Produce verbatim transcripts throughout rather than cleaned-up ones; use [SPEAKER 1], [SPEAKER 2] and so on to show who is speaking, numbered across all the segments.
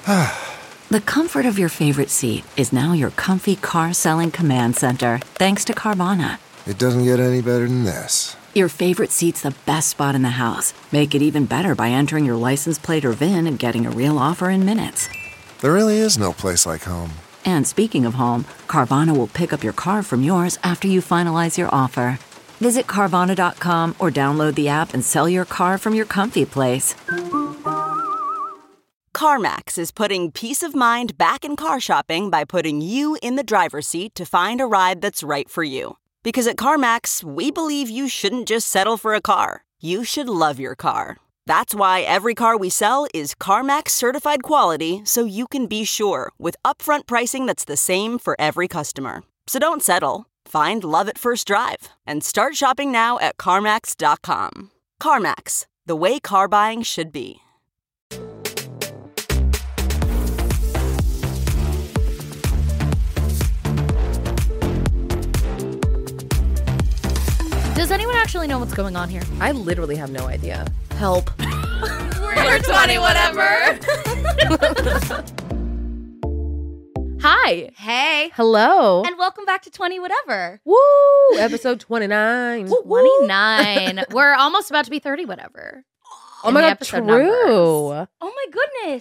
[SPEAKER 1] The comfort of your favorite seat is now your comfy car selling command center, thanks to Carvana.
[SPEAKER 2] It doesn't get any better than this.
[SPEAKER 1] Your favorite seat's the best spot in the house. Make it even better by entering your license plate or V I N and getting a real offer in minutes.
[SPEAKER 2] There really is no place like home.
[SPEAKER 1] And speaking of home, Carvana will pick up your car from yours after you finalize your offer. Visit Carvana dot com or download the app and sell your car from your comfy place.
[SPEAKER 3] CarMax is putting peace of mind back in car shopping by putting you in the driver's seat to find a ride that's right for you. Because at CarMax, we believe you shouldn't just settle for a car. You should love your car. That's why every car we sell is CarMax certified quality, so you can be sure with upfront pricing that's the same for every customer. So don't settle. Find love at first drive and start shopping now at CarMax dot com. CarMax, the way car buying should be.
[SPEAKER 4] Does anyone actually know what's going on here?
[SPEAKER 5] I literally have no idea. Help.
[SPEAKER 4] We're twenty whatever. Hi.
[SPEAKER 6] Hey.
[SPEAKER 5] Hello.
[SPEAKER 6] And welcome back to twenty whatever.
[SPEAKER 5] Woo! Episode twenty-nine.
[SPEAKER 4] twenty-nine. We're almost about to be thirty whatever.
[SPEAKER 5] Oh my God, true. Numbers.
[SPEAKER 6] Oh my goodness.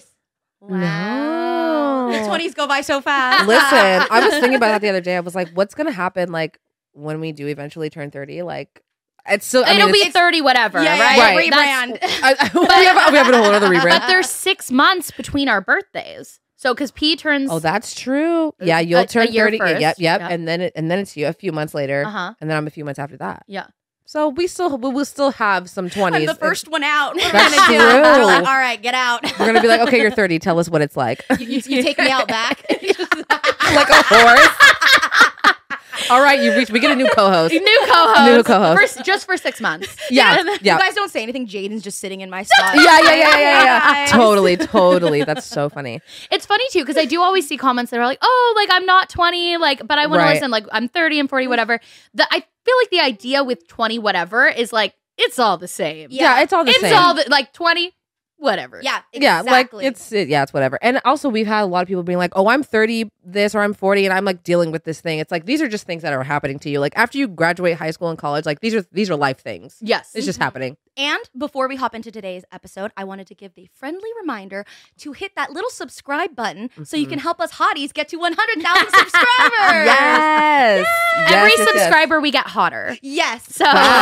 [SPEAKER 5] Wow.
[SPEAKER 6] The twenties go by so fast.
[SPEAKER 5] Listen, I was thinking about that the other day. I was like, what's going to happen like when we do eventually turn thirty? Like, it's still, I
[SPEAKER 4] It'll
[SPEAKER 5] mean,
[SPEAKER 4] be
[SPEAKER 5] it's,
[SPEAKER 4] thirty whatever,
[SPEAKER 6] yeah,
[SPEAKER 4] right?
[SPEAKER 6] Yeah,
[SPEAKER 5] right.
[SPEAKER 6] Rebrand.
[SPEAKER 5] I, I, we, have, we have a whole other rebrand.
[SPEAKER 4] But there's six months between our birthdays. So, because P turns...
[SPEAKER 5] Oh, that's true. Yeah, you'll
[SPEAKER 4] a,
[SPEAKER 5] turn
[SPEAKER 4] a year
[SPEAKER 5] thirty.
[SPEAKER 4] First.
[SPEAKER 5] Yep, yep.
[SPEAKER 4] Yeah.
[SPEAKER 5] And then it, and then it's you a few months later.
[SPEAKER 4] Uh-huh.
[SPEAKER 5] And then I'm a few months after that.
[SPEAKER 4] Yeah.
[SPEAKER 5] So we still we will still have some twenties.
[SPEAKER 6] I'm the first one out. We're
[SPEAKER 5] That's
[SPEAKER 6] gonna do
[SPEAKER 5] true.
[SPEAKER 6] it. We're like, all right, get out.
[SPEAKER 5] We're gonna be like, okay, you're thirty. Tell us what it's like.
[SPEAKER 6] you, you, you take me out back.
[SPEAKER 5] Like a horse. All right, you reach. We get a new co-host.
[SPEAKER 4] New co-host.
[SPEAKER 5] New co-host.
[SPEAKER 4] For, just for six months.
[SPEAKER 5] Yeah, yeah.
[SPEAKER 6] You guys don't say anything. Jaden's just sitting in my spot.
[SPEAKER 5] Yeah, yeah, yeah, yeah, yeah. Totally, totally. That's so funny.
[SPEAKER 4] It's funny too because I do always see comments that are like, "Oh, like I'm not twenty, like, but I want
[SPEAKER 5] Right.
[SPEAKER 4] to listen. Like I'm thirty and forty, whatever." The I feel like the idea with twenty, whatever, is like it's all the same.
[SPEAKER 5] Yeah, it's all the
[SPEAKER 4] it's
[SPEAKER 5] same.
[SPEAKER 4] all the, like twenty, whatever.
[SPEAKER 6] Yeah, exactly.
[SPEAKER 5] Yeah, like it's it, yeah, it's whatever. And also, we've had a lot of people being like, "Oh, I'm thirty, this or I'm forty, and I'm like dealing with this thing." It's like these are just things that are happening to you. Like after you graduate high school and college, like these are these are life things.
[SPEAKER 4] Yes,
[SPEAKER 5] It's just happening.
[SPEAKER 6] And before we hop into today's episode, I wanted to give the friendly reminder to hit that little subscribe button mm-hmm. so you can help us hotties get to one hundred thousand subscribers.
[SPEAKER 5] Yes. yes.
[SPEAKER 4] Every
[SPEAKER 5] yes,
[SPEAKER 4] subscriber we get hotter.
[SPEAKER 6] Yes.
[SPEAKER 4] So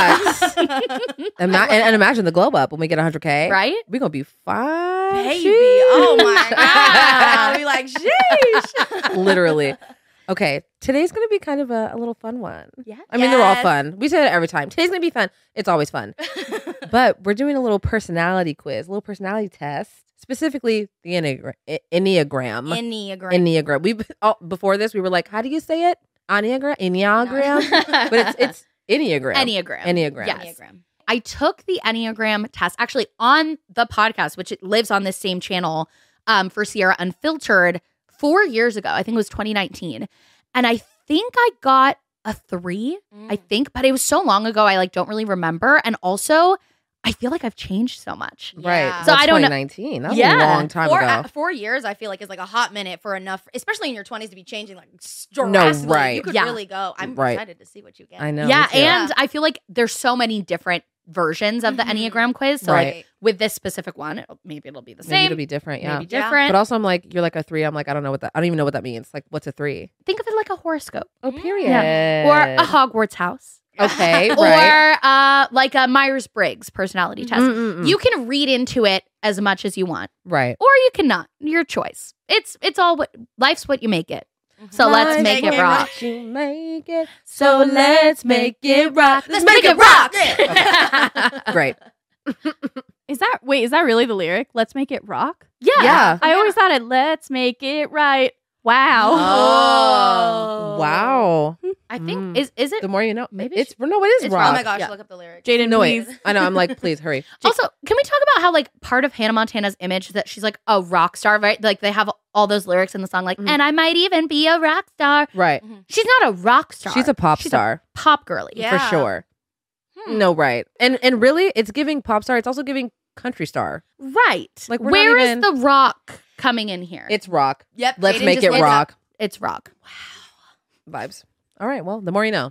[SPEAKER 5] Ima- and, and imagine the glow up when we get one hundred K.
[SPEAKER 4] Right?
[SPEAKER 5] We're going to be fine.
[SPEAKER 6] Baby. Oh my God. We like, sheesh.
[SPEAKER 5] Literally. Okay, today's going to be kind of a, a little fun one.
[SPEAKER 6] Yeah.
[SPEAKER 5] I mean, they're all
[SPEAKER 6] Yes.
[SPEAKER 5] fun. We say that every time. Today's going to be fun. It's always fun. But we're doing a little personality quiz, a little personality test, specifically the Enneagra- Enneagram.
[SPEAKER 6] Enneagram.
[SPEAKER 5] Enneagram. We oh, before this, we were like, how do you say it? Enneagram? Enneagram? But it's it's Enneagram.
[SPEAKER 4] Enneagram.
[SPEAKER 5] Enneagram.
[SPEAKER 4] Yes. I took the Enneagram test actually on the podcast, which it lives on this same channel um, for Sierra Unfiltered four years ago. I think it was twenty nineteen. And I think I got a three, mm. I think, but it was so long ago, I like don't really remember. And also, I feel like I've changed so much.
[SPEAKER 5] Right.
[SPEAKER 6] Yeah.
[SPEAKER 4] So
[SPEAKER 5] well,
[SPEAKER 4] I don't know.
[SPEAKER 5] twenty nineteen. That was
[SPEAKER 4] Yeah.
[SPEAKER 5] a long time
[SPEAKER 6] four,
[SPEAKER 5] ago.
[SPEAKER 6] uh, four years, I feel like, is like a hot minute for enough, especially in your twenties, to be changing like
[SPEAKER 5] No,
[SPEAKER 6] drastically.
[SPEAKER 5] right.
[SPEAKER 6] You could
[SPEAKER 4] Yeah.
[SPEAKER 6] really go. I'm
[SPEAKER 5] Right.
[SPEAKER 6] excited to see what you get.
[SPEAKER 5] I know.
[SPEAKER 4] Yeah.
[SPEAKER 5] me too.
[SPEAKER 4] And I feel like there's so many different versions of the
[SPEAKER 6] Mhm.
[SPEAKER 4] Enneagram quiz. So
[SPEAKER 5] Right.
[SPEAKER 4] like with this specific one, it'll, maybe it'll be the
[SPEAKER 5] Maybe
[SPEAKER 4] same.
[SPEAKER 5] it'll be different. Yeah.
[SPEAKER 4] Maybe
[SPEAKER 6] Yeah.
[SPEAKER 4] different.
[SPEAKER 5] But also, I'm like, you're like a three. I'm like, I don't know what that. I don't even know what that means. Like, what's a three?
[SPEAKER 4] Think of it like a horoscope.
[SPEAKER 5] Oh, period.
[SPEAKER 4] Or a Hogwarts house.
[SPEAKER 5] Okay. Right.
[SPEAKER 4] Or uh, like a Myers-Briggs personality test.
[SPEAKER 5] Mm-mm-mm.
[SPEAKER 4] You can read into it as much as you want,
[SPEAKER 5] Right.
[SPEAKER 4] or you cannot. Your choice. It's it's all what life's what you make it. So let's
[SPEAKER 5] Life
[SPEAKER 4] make it
[SPEAKER 5] is
[SPEAKER 4] rock.
[SPEAKER 5] what you make it.
[SPEAKER 4] So let's make it rock.
[SPEAKER 6] Let's make it rock.
[SPEAKER 5] Great.
[SPEAKER 7] Is that wait? Is that really the lyric? Let's make it rock.
[SPEAKER 4] Yeah.
[SPEAKER 5] Yeah.
[SPEAKER 7] I always thought it. Let's make it right. Wow.
[SPEAKER 6] Oh.
[SPEAKER 5] Wow.
[SPEAKER 4] I think
[SPEAKER 5] Mm.
[SPEAKER 4] is is it
[SPEAKER 5] The more you know.
[SPEAKER 4] Maybe
[SPEAKER 5] it's no, it is
[SPEAKER 4] it's
[SPEAKER 5] rock.
[SPEAKER 6] Oh my gosh,
[SPEAKER 4] Yeah.
[SPEAKER 6] look up the lyrics.
[SPEAKER 7] Jaden,
[SPEAKER 5] No,
[SPEAKER 7] please.
[SPEAKER 5] wait. I know. I'm like, please hurry.
[SPEAKER 4] Also, can we talk about how like part of Hannah Montana's image that she's like a rock star, right? Like they have all those lyrics in the song, like,
[SPEAKER 5] Mhm.
[SPEAKER 4] and I might even be a rock star.
[SPEAKER 5] Right.
[SPEAKER 4] She's not a rock star.
[SPEAKER 5] She's a pop
[SPEAKER 4] She's
[SPEAKER 5] star
[SPEAKER 4] pop girly.
[SPEAKER 6] Yeah.
[SPEAKER 5] for sure.
[SPEAKER 6] Hmm.
[SPEAKER 5] No, right. And and really, it's giving pop star. It's also giving country star.
[SPEAKER 4] Right.
[SPEAKER 5] Like, we're not
[SPEAKER 4] Where is
[SPEAKER 5] even-
[SPEAKER 4] the rock coming in here.
[SPEAKER 5] It's rock.
[SPEAKER 6] Yep.
[SPEAKER 5] Let's
[SPEAKER 6] Aiden
[SPEAKER 5] make
[SPEAKER 6] just
[SPEAKER 5] it
[SPEAKER 6] went up.
[SPEAKER 5] rock.
[SPEAKER 4] it's rock.
[SPEAKER 5] Vibes. All right. Well, the more you know.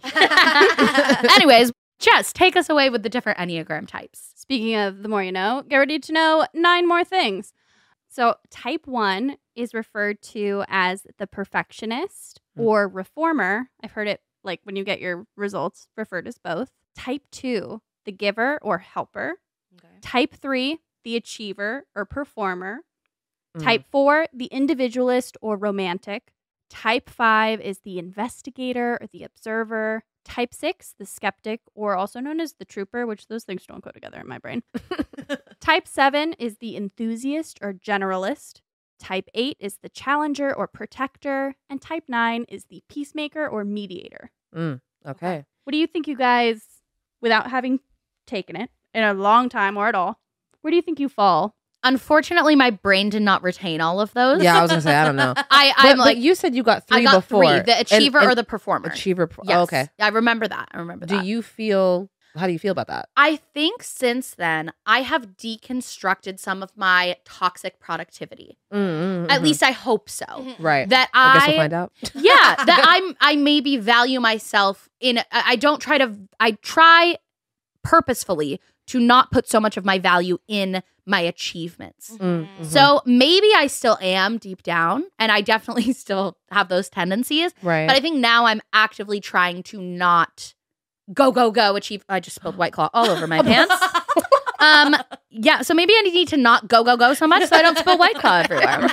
[SPEAKER 4] Anyways, Jess, take us away with the different Enneagram types.
[SPEAKER 7] Speaking of the more you know, get ready to know nine more things. So, type one is referred to as the perfectionist
[SPEAKER 5] Mm.
[SPEAKER 7] or reformer. I've heard it like when you get your results referred as both. Type two, the giver or helper.
[SPEAKER 6] Okay.
[SPEAKER 7] Type three, the achiever or performer.
[SPEAKER 5] Mm.
[SPEAKER 7] Type four, the individualist or romantic. Type five is the investigator or the observer. Type six, the skeptic, or also known as the trooper, which those things don't go together in my brain. Type seven is the enthusiast or generalist. Type eight is the challenger or protector. And type nine is the peacemaker or mediator.
[SPEAKER 5] Mm. Okay.
[SPEAKER 7] What do you think, you guys, without having taken it in a long time or at all, where do you think you fall?
[SPEAKER 4] Unfortunately, my brain did not retain all of those.
[SPEAKER 5] Yeah, I was gonna say I don't know.
[SPEAKER 4] I,
[SPEAKER 5] But,
[SPEAKER 4] I'm
[SPEAKER 5] but
[SPEAKER 4] like,
[SPEAKER 5] you said you got three
[SPEAKER 4] I got
[SPEAKER 5] before.
[SPEAKER 4] three: the
[SPEAKER 5] And-
[SPEAKER 4] achiever
[SPEAKER 5] and
[SPEAKER 4] or the performer.
[SPEAKER 5] achiever. pro-
[SPEAKER 4] Yes.
[SPEAKER 5] Oh, okay.
[SPEAKER 4] I remember that. I remember
[SPEAKER 5] Do
[SPEAKER 4] that.
[SPEAKER 5] you feel? How do you feel about that?
[SPEAKER 4] I think since then, I have deconstructed some of my toxic productivity.
[SPEAKER 5] Mm, mm,
[SPEAKER 4] At
[SPEAKER 5] mhm.
[SPEAKER 4] least I hope so.
[SPEAKER 5] right.
[SPEAKER 4] That
[SPEAKER 5] I
[SPEAKER 4] I,
[SPEAKER 5] guess we'll find out.
[SPEAKER 4] yeah, that I'm I maybe value myself in. I I don't try to. I try purposefully to not put so much of my value in my achievements.
[SPEAKER 5] Mm, mhm.
[SPEAKER 4] So maybe I still am deep down, and I definitely still have those tendencies.
[SPEAKER 5] right.
[SPEAKER 4] But I think now I'm actively trying to not go, go, go, achieve. I just spilled White Claw all over my pants. Um, yeah, so maybe I need to not go, go, go so much so I don't spill White Claw everywhere.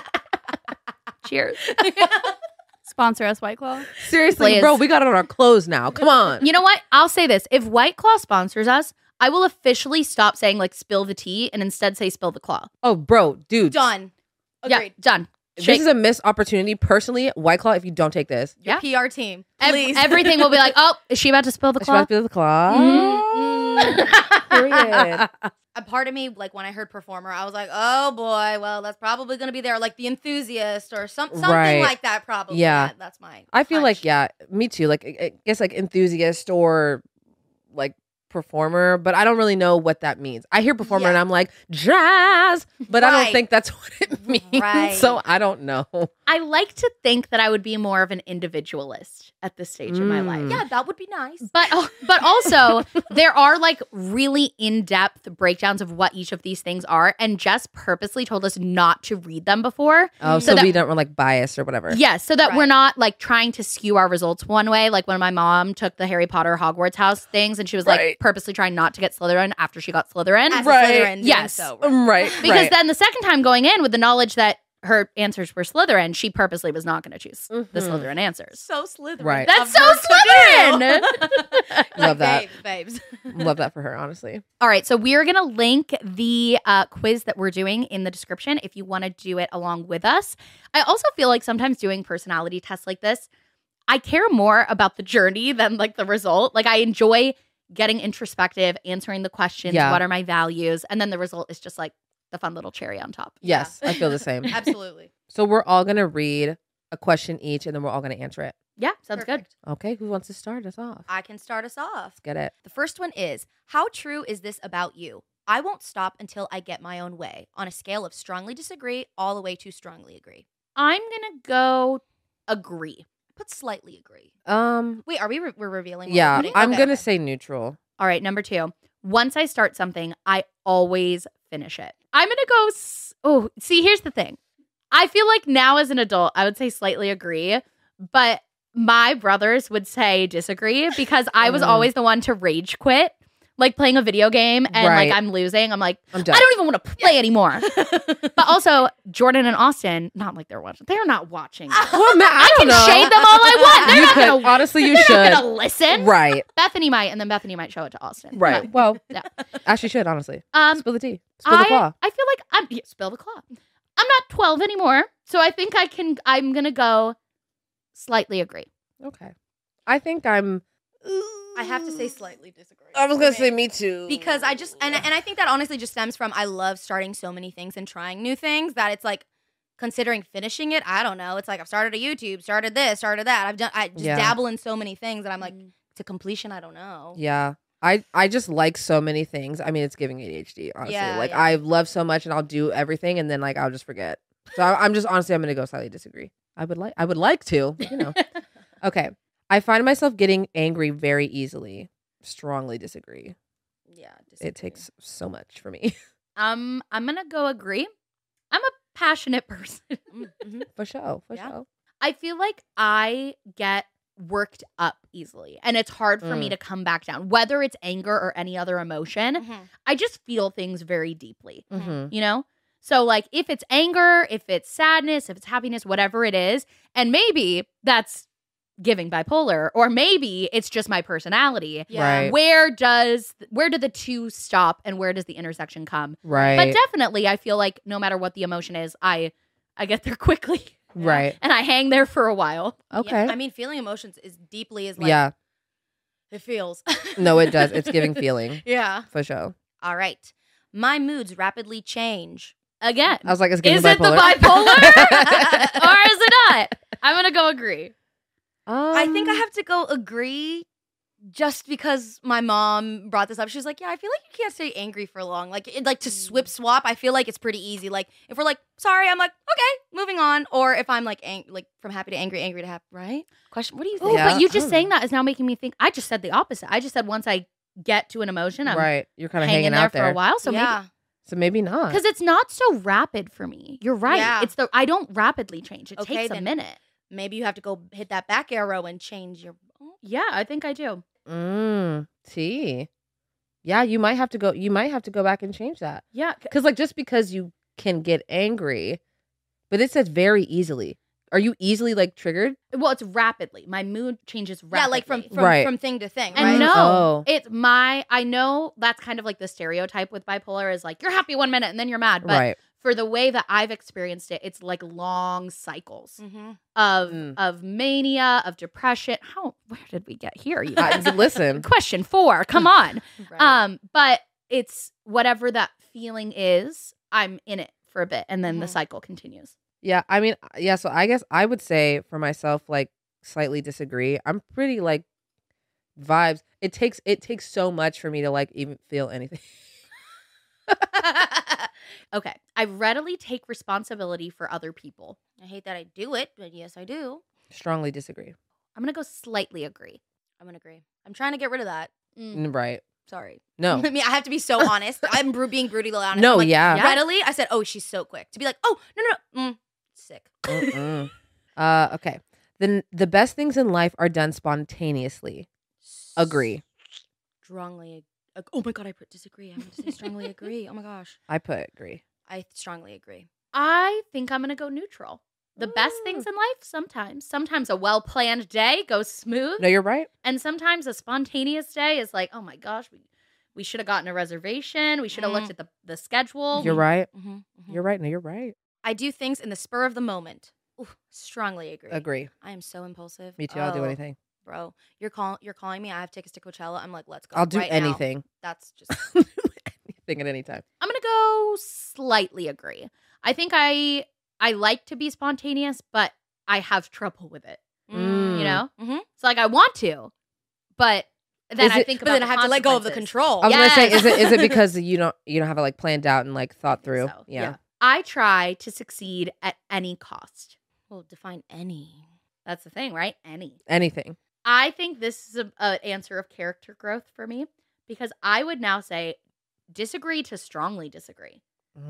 [SPEAKER 4] Cheers.
[SPEAKER 7] Sponsor us, White Claw.
[SPEAKER 5] Seriously,
[SPEAKER 4] Please.
[SPEAKER 5] bro, we got it on our clothes now. Come on.
[SPEAKER 4] You know what? I'll say this. If White Claw sponsors us, I will officially stop saying like spill the tea and instead say spill the claw.
[SPEAKER 5] Oh, bro, dude.
[SPEAKER 6] Done. Agreed.
[SPEAKER 4] Yeah, done.
[SPEAKER 5] This
[SPEAKER 4] Shake-
[SPEAKER 5] is a missed opportunity. Personally, White Claw, if you don't take this,
[SPEAKER 4] yeah.
[SPEAKER 6] P R team.
[SPEAKER 4] Ev-
[SPEAKER 6] Please.
[SPEAKER 4] everything will be like, oh, is she about to spill the
[SPEAKER 5] Is she
[SPEAKER 4] claw?
[SPEAKER 5] about to be the claw.
[SPEAKER 4] Mhm.
[SPEAKER 5] Period.
[SPEAKER 6] A part of me, like when I heard performer, I was like, oh boy, well, that's probably going to be there, like the enthusiast or some something
[SPEAKER 5] Right.
[SPEAKER 6] like that. Probably.
[SPEAKER 5] Yeah.
[SPEAKER 6] Yeah, that's my.
[SPEAKER 5] I feel like,
[SPEAKER 6] hunch.
[SPEAKER 5] yeah, me too. Like, I I guess like enthusiast or like performer, but I don't really know what that means. I hear performer
[SPEAKER 6] Yeah.
[SPEAKER 5] and I'm like, jazz, but I don't
[SPEAKER 6] Right.
[SPEAKER 5] think that's what it means.
[SPEAKER 6] Right.
[SPEAKER 5] So I don't know.
[SPEAKER 4] I like to think that I would be more of an individualist at this stage in my
[SPEAKER 5] Mm.
[SPEAKER 4] life.
[SPEAKER 6] Yeah, that would be nice.
[SPEAKER 4] But oh, but also there are like really in-depth breakdowns of what each of these things are, and Jess purposely told us not to read them before.
[SPEAKER 5] Oh,
[SPEAKER 4] So
[SPEAKER 5] so,
[SPEAKER 4] that-
[SPEAKER 5] we don't like bias or whatever.
[SPEAKER 4] Yes, so that we're
[SPEAKER 6] Right.
[SPEAKER 4] not like trying to skew our results one way. Like when my mom took the Harry Potter Hogwarts house things, and she was like
[SPEAKER 5] Right.
[SPEAKER 4] purposely trying not to get Slytherin after she got Slytherin.
[SPEAKER 6] As a
[SPEAKER 5] Right.
[SPEAKER 6] Slytherin doing
[SPEAKER 4] Yes.
[SPEAKER 6] So, right.
[SPEAKER 5] Um, right.
[SPEAKER 4] Because
[SPEAKER 5] right.
[SPEAKER 4] then the second time going in with the knowledge that her answers were Slytherin, she purposely was not going to choose the
[SPEAKER 5] Mhm.
[SPEAKER 4] Slytherin answers.
[SPEAKER 6] So Slytherin.
[SPEAKER 5] Right.
[SPEAKER 4] That's
[SPEAKER 6] of
[SPEAKER 4] so
[SPEAKER 6] her to do.
[SPEAKER 4] Slytherin.
[SPEAKER 5] Love that.
[SPEAKER 6] Babes, babes.
[SPEAKER 5] Love that for her, honestly.
[SPEAKER 4] All right, so we're going to link the uh, quiz that we're doing in the description if you want to do it along with us. I also feel like sometimes doing personality tests like this, I care more about the journey than like the result. Like I enjoy getting introspective, answering the questions,
[SPEAKER 5] Yeah.
[SPEAKER 4] what are my values, and then the result is just like the fun little cherry on top.
[SPEAKER 5] Yes, I feel the same.
[SPEAKER 6] Absolutely.
[SPEAKER 5] So we're all going to read a question each and then we're all going to answer it.
[SPEAKER 4] Yeah, sounds
[SPEAKER 6] Perfect.
[SPEAKER 5] Okay, who wants to start us off?
[SPEAKER 6] I can start us off.
[SPEAKER 5] Let's get it.
[SPEAKER 6] The first one is, how true is this about you? I won't stop until I get my own way, on a scale of strongly disagree all the way to strongly agree.
[SPEAKER 4] I'm going to go agree.
[SPEAKER 6] Put slightly agree.
[SPEAKER 5] Um,
[SPEAKER 6] Wait, are we re- we're revealing? what
[SPEAKER 5] yeah,
[SPEAKER 6] we're putting?
[SPEAKER 5] I'm
[SPEAKER 6] Okay,
[SPEAKER 5] going to
[SPEAKER 6] okay.
[SPEAKER 5] say neutral.
[SPEAKER 4] All right, number two. Once I start something, I always finish it. I'm going to go. S- oh, see, here's the thing. I feel like now as an adult, I would say slightly agree, but my brothers would say disagree because I was
[SPEAKER 5] Mhm.
[SPEAKER 4] always the one to rage quit. Like playing a video game and
[SPEAKER 5] Right.
[SPEAKER 4] like I'm losing. I'm like,
[SPEAKER 5] I'm done.
[SPEAKER 4] I don't even want to play anymore. But also, Jordan and Austin, not like they're watching. They're not watching.
[SPEAKER 5] Well, man, I,
[SPEAKER 4] I
[SPEAKER 5] don't
[SPEAKER 4] can
[SPEAKER 5] know.
[SPEAKER 4] shade them all I want. They're
[SPEAKER 5] You
[SPEAKER 4] not
[SPEAKER 5] could.
[SPEAKER 4] gonna,
[SPEAKER 5] Honestly, you
[SPEAKER 4] they're
[SPEAKER 5] should.
[SPEAKER 4] not gonna listen.
[SPEAKER 5] Right.
[SPEAKER 4] Bethany might, and then Bethany might show it to Austin.
[SPEAKER 5] Right.
[SPEAKER 4] But,
[SPEAKER 5] Well,
[SPEAKER 4] yeah.
[SPEAKER 5] Ashley should, honestly.
[SPEAKER 4] Um,
[SPEAKER 5] Spill the tea. Spill the
[SPEAKER 4] I,
[SPEAKER 5] claw.
[SPEAKER 4] I feel like I'm yeah, spill the claw. I'm not twelve anymore, so I think I can. I'm gonna go slightly agree.
[SPEAKER 5] Okay. I think I'm.
[SPEAKER 6] I have to say slightly disagree.
[SPEAKER 5] I was
[SPEAKER 6] for
[SPEAKER 5] gonna
[SPEAKER 6] me.
[SPEAKER 5] say me too.
[SPEAKER 6] because I just and and I think that honestly just stems from I love starting so many things and trying new things that it's like considering finishing it. I don't know. It's like I've started a YouTube, started this, started that. I've done. I just
[SPEAKER 5] Yeah.
[SPEAKER 6] dabble in so many things that I'm like to completion. I don't know.
[SPEAKER 5] Yeah. I, I just like so many things. I mean, it's giving A D H D, honestly.
[SPEAKER 6] Yeah,
[SPEAKER 5] like,
[SPEAKER 6] yeah.
[SPEAKER 5] I love so much and I'll do everything and then, like, I'll just forget. So I, I'm just honestly, I'm gonna go slightly disagree. I would like, I would like to, but, you know. Okay, I find myself getting angry very easily. Strongly disagree.
[SPEAKER 6] Yeah,
[SPEAKER 5] It takes so much for me.
[SPEAKER 4] Um, I'm gonna go agree. I'm a passionate person.
[SPEAKER 6] Mm-hmm.
[SPEAKER 5] For sure, for
[SPEAKER 6] Yeah.
[SPEAKER 5] sure.
[SPEAKER 4] I feel like I get worked up easily, and it's hard for me
[SPEAKER 5] Mm.
[SPEAKER 4] to come back down, whether it's anger or any other emotion.
[SPEAKER 6] Mm-hmm.
[SPEAKER 4] I just feel things very deeply,
[SPEAKER 5] Mm-hmm.
[SPEAKER 4] you know? So, like, if it's anger, if it's sadness, if it's happiness, whatever it is, and maybe that's giving bipolar, or maybe it's just my personality.
[SPEAKER 6] Yeah.
[SPEAKER 5] Right.
[SPEAKER 4] Where does where do the two stop, and where does the intersection come?
[SPEAKER 5] Right.
[SPEAKER 4] But definitely, I feel like no matter what the emotion is, I I get there quickly
[SPEAKER 5] right.
[SPEAKER 4] and I hang there for a while.
[SPEAKER 5] Okay.
[SPEAKER 6] Yeah, I mean, feeling emotions as deeply as like
[SPEAKER 5] yeah.
[SPEAKER 6] it feels.
[SPEAKER 5] No, it does. It's giving feeling
[SPEAKER 6] Yeah.
[SPEAKER 5] for sure.
[SPEAKER 6] All right. My moods rapidly change.
[SPEAKER 4] Again,
[SPEAKER 5] I was like, it's giving
[SPEAKER 4] is it the
[SPEAKER 5] bipolar.
[SPEAKER 4] bipolar or is it not? I'm gonna go agree.
[SPEAKER 5] Um,
[SPEAKER 6] I think I have to go agree just because my mom brought this up. She was like, yeah, I feel like you can't stay angry for long. Like, it, like to swip swap, I feel like it's pretty easy. Like, if we're like, sorry, I'm like, okay, moving on. Or if I'm like, ang- like from happy to angry, angry to happy, right? Question, what do you
[SPEAKER 4] Oh,
[SPEAKER 6] think?
[SPEAKER 5] Yeah.
[SPEAKER 4] but you
[SPEAKER 5] I
[SPEAKER 4] just
[SPEAKER 5] don't
[SPEAKER 4] saying
[SPEAKER 5] know.
[SPEAKER 4] that is now making me think. I just said the opposite. I just said once I get to an emotion, I'm
[SPEAKER 5] right. You're kind of
[SPEAKER 4] hanging,
[SPEAKER 5] hanging,
[SPEAKER 4] there
[SPEAKER 5] out
[SPEAKER 4] for
[SPEAKER 5] there.
[SPEAKER 4] a while. So
[SPEAKER 6] yeah.
[SPEAKER 5] So maybe not.
[SPEAKER 4] because it's not so rapid for me. You're right.
[SPEAKER 6] Yeah.
[SPEAKER 4] It's the I don't rapidly change. It
[SPEAKER 6] Okay,
[SPEAKER 4] takes a
[SPEAKER 6] then-
[SPEAKER 4] minute.
[SPEAKER 6] Maybe you have to go hit that back arrow and change your.
[SPEAKER 4] Yeah, I think I do.
[SPEAKER 5] Mm, T. Yeah, you might have to go. You might have to go back and change that.
[SPEAKER 4] Yeah, c-
[SPEAKER 5] Because like just because you can get angry, but it says very easily. Are you easily like triggered?
[SPEAKER 4] well, it's rapidly. My mood changes rapidly.
[SPEAKER 6] Yeah, like from from,
[SPEAKER 5] Right.
[SPEAKER 6] from thing to thing,
[SPEAKER 4] And
[SPEAKER 6] right?
[SPEAKER 4] no,
[SPEAKER 5] Oh.
[SPEAKER 4] it's my. I know that's kind of like the stereotype with bipolar is like you're happy one minute and then you're mad. But
[SPEAKER 5] right.
[SPEAKER 4] for the way that I've experienced it, it's like long cycles
[SPEAKER 6] Mm-hmm.
[SPEAKER 4] of
[SPEAKER 5] Mm.
[SPEAKER 4] of mania, of depression. How where did we get here? You
[SPEAKER 5] I,
[SPEAKER 4] guys?
[SPEAKER 5] listen.
[SPEAKER 4] Question four. Come on.
[SPEAKER 6] Right.
[SPEAKER 4] Um, but it's whatever that feeling is. I'm in it for a bit, and then the
[SPEAKER 6] Mhm.
[SPEAKER 4] cycle continues.
[SPEAKER 5] Yeah, I mean, yeah. So I guess I would say for myself, like slightly disagree. I'm pretty like vibes. It takes it takes so much for me to like even feel anything.
[SPEAKER 4] Okay, I readily take responsibility for other people.
[SPEAKER 6] I hate that I do it, but yes, I do.
[SPEAKER 5] Strongly disagree.
[SPEAKER 4] I'm gonna go slightly agree.
[SPEAKER 6] I'm gonna agree. I'm trying to get rid of that.
[SPEAKER 5] Mm, Right.
[SPEAKER 6] Sorry.
[SPEAKER 5] No.
[SPEAKER 6] I mean, I have to be so honest. I'm bru- being brutally honest.
[SPEAKER 5] No,
[SPEAKER 6] I'm like,
[SPEAKER 5] yeah.
[SPEAKER 6] Readily, I said, oh, she's so quick. To be like, oh, no, no, no. Mm, sick.
[SPEAKER 5] Mm-mm. uh, okay. The the best things in life are done spontaneously. Agree.
[SPEAKER 6] Strongly. ag- Oh my God, I put disagree. I meant to say strongly agree. Oh my gosh.
[SPEAKER 5] I put agree.
[SPEAKER 6] I strongly agree.
[SPEAKER 4] I think I'm gonna go neutral. The best things in life, sometimes. Sometimes a well planned day goes smooth,
[SPEAKER 5] No, you're right.
[SPEAKER 4] and sometimes a spontaneous day is like, oh my gosh, we we should have gotten a reservation. We should have
[SPEAKER 6] Mm.
[SPEAKER 4] looked at the the schedule.
[SPEAKER 5] You're
[SPEAKER 4] We-
[SPEAKER 5] right.
[SPEAKER 6] Mm-hmm,
[SPEAKER 5] You're right. No, you're right.
[SPEAKER 6] I do things in the spur of the moment. Ooh, strongly agree.
[SPEAKER 5] Agree.
[SPEAKER 6] I am so impulsive.
[SPEAKER 5] Me too. I'll do
[SPEAKER 6] Oh,
[SPEAKER 5] anything.
[SPEAKER 6] Bro, you're calling. You're calling me. I have tickets to Coachella. I'm like, let's go.
[SPEAKER 5] I'll do
[SPEAKER 6] right now.
[SPEAKER 5] anything.
[SPEAKER 6] That's just.
[SPEAKER 5] Anything at any time.
[SPEAKER 4] I'm gonna go slightly agree. I think I I like to be spontaneous, but I have trouble with it.
[SPEAKER 5] Mm.
[SPEAKER 4] You know,
[SPEAKER 6] Mm-hmm.
[SPEAKER 4] so like I want to, but then
[SPEAKER 5] Is
[SPEAKER 4] I
[SPEAKER 5] it-
[SPEAKER 4] think
[SPEAKER 6] But
[SPEAKER 4] about
[SPEAKER 6] then
[SPEAKER 4] the
[SPEAKER 6] I have to let go of the
[SPEAKER 4] consequences.
[SPEAKER 6] control.
[SPEAKER 5] I was gonna say,
[SPEAKER 4] Yes.
[SPEAKER 5] is it is it because you don't you don't have it like planned out and like thought through?
[SPEAKER 4] So,
[SPEAKER 5] Yeah.
[SPEAKER 4] I try to succeed at any cost.
[SPEAKER 6] Well, define any.
[SPEAKER 4] That's the thing, right? Any.
[SPEAKER 5] Anything.
[SPEAKER 4] I think this is an answer of character growth for me because I would now say disagree to strongly disagree.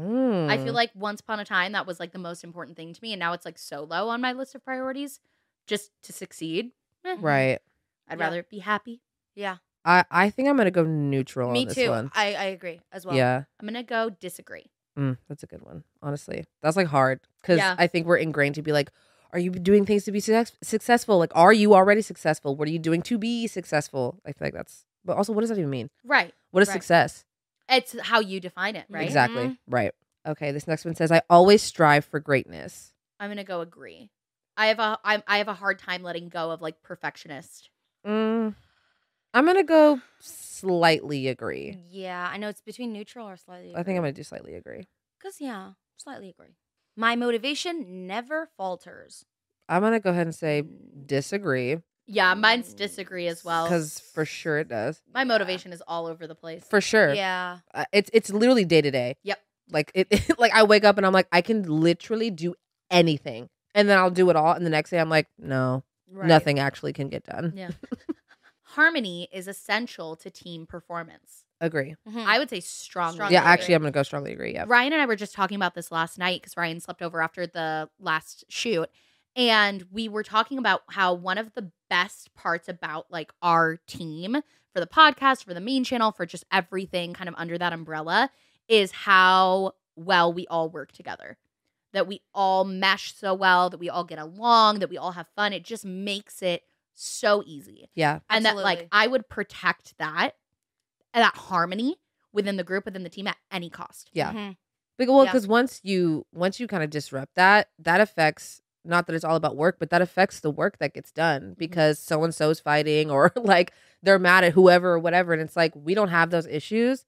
[SPEAKER 4] I feel
[SPEAKER 5] Mm.
[SPEAKER 4] like once upon a time that was like the most important thing to me, and now it's like so low on my list of priorities. Just to succeed, eh,
[SPEAKER 5] Right.
[SPEAKER 4] I'd
[SPEAKER 6] Yeah.
[SPEAKER 4] rather be happy.
[SPEAKER 6] Yeah.
[SPEAKER 5] I I think I'm gonna go neutral
[SPEAKER 6] Me
[SPEAKER 5] on this
[SPEAKER 6] too.
[SPEAKER 5] one.
[SPEAKER 6] I, I agree as well.
[SPEAKER 5] Yeah.
[SPEAKER 4] I'm gonna go disagree.
[SPEAKER 5] Mm, that's a good one. Honestly, that's like hard because
[SPEAKER 4] Yeah.
[SPEAKER 5] I think we're ingrained to be like, are you doing things to be success- successful? Like, are you already successful? What are you doing to be successful? I feel like that's. But also, what does that even mean?
[SPEAKER 4] Right.
[SPEAKER 5] What is
[SPEAKER 4] Right.
[SPEAKER 5] success?
[SPEAKER 4] It's how you define it, right?
[SPEAKER 5] Exactly.
[SPEAKER 6] Mhm.
[SPEAKER 5] Right. Okay. This next one says, I always strive for greatness.
[SPEAKER 4] I'm gonna go agree. I have a I, I have a hard time letting go of like perfectionist.
[SPEAKER 5] Mm, I'm gonna go slightly agree.
[SPEAKER 6] Yeah, I know it's between neutral or slightly.
[SPEAKER 5] I think I'm gonna do slightly agree.
[SPEAKER 6] Because, yeah, slightly agree. My motivation never falters.
[SPEAKER 5] I'm gonna go ahead and say disagree
[SPEAKER 4] Yeah, mine's disagree as well.
[SPEAKER 5] because for sure it does.
[SPEAKER 4] my motivation is all over the place.
[SPEAKER 5] For sure.
[SPEAKER 6] Yeah.
[SPEAKER 5] Uh, it's it's literally day to day.
[SPEAKER 4] Yep.
[SPEAKER 5] Like it, like I wake up and I'm like, I can literally do anything, and then I'll do it all, and the next day I'm like, no,
[SPEAKER 6] Right.
[SPEAKER 5] nothing actually can get done.
[SPEAKER 4] Yeah. Harmony is essential to team performance.
[SPEAKER 5] Agree.
[SPEAKER 6] Mhm.
[SPEAKER 4] I would say strongly.
[SPEAKER 6] Strongly
[SPEAKER 5] Yeah,
[SPEAKER 6] agree.
[SPEAKER 5] actually, I'm gonna go strongly agree. Yeah.
[SPEAKER 4] Ryan and I were just talking about this last night because Ryan slept over after the last shoot. And we were talking about how one of the best parts about like our team for the podcast, for the main channel, for just everything kind of under that umbrella is how well we all work together. That we all mesh so well, that we all get along, that we all have fun. It just makes it so easy.
[SPEAKER 5] Yeah.
[SPEAKER 4] And that like
[SPEAKER 6] Absolutely.
[SPEAKER 4] I would protect that, that harmony within the group, within the team at any cost.
[SPEAKER 5] Yeah.
[SPEAKER 6] Mhm.
[SPEAKER 5] Because well,
[SPEAKER 6] Yeah.
[SPEAKER 5] because once you once you kind of disrupt that, that affects not that it's all about work, but that affects the work that gets done because so and so's fighting or like they're mad at whoever or whatever, and it's like we don't have those issues,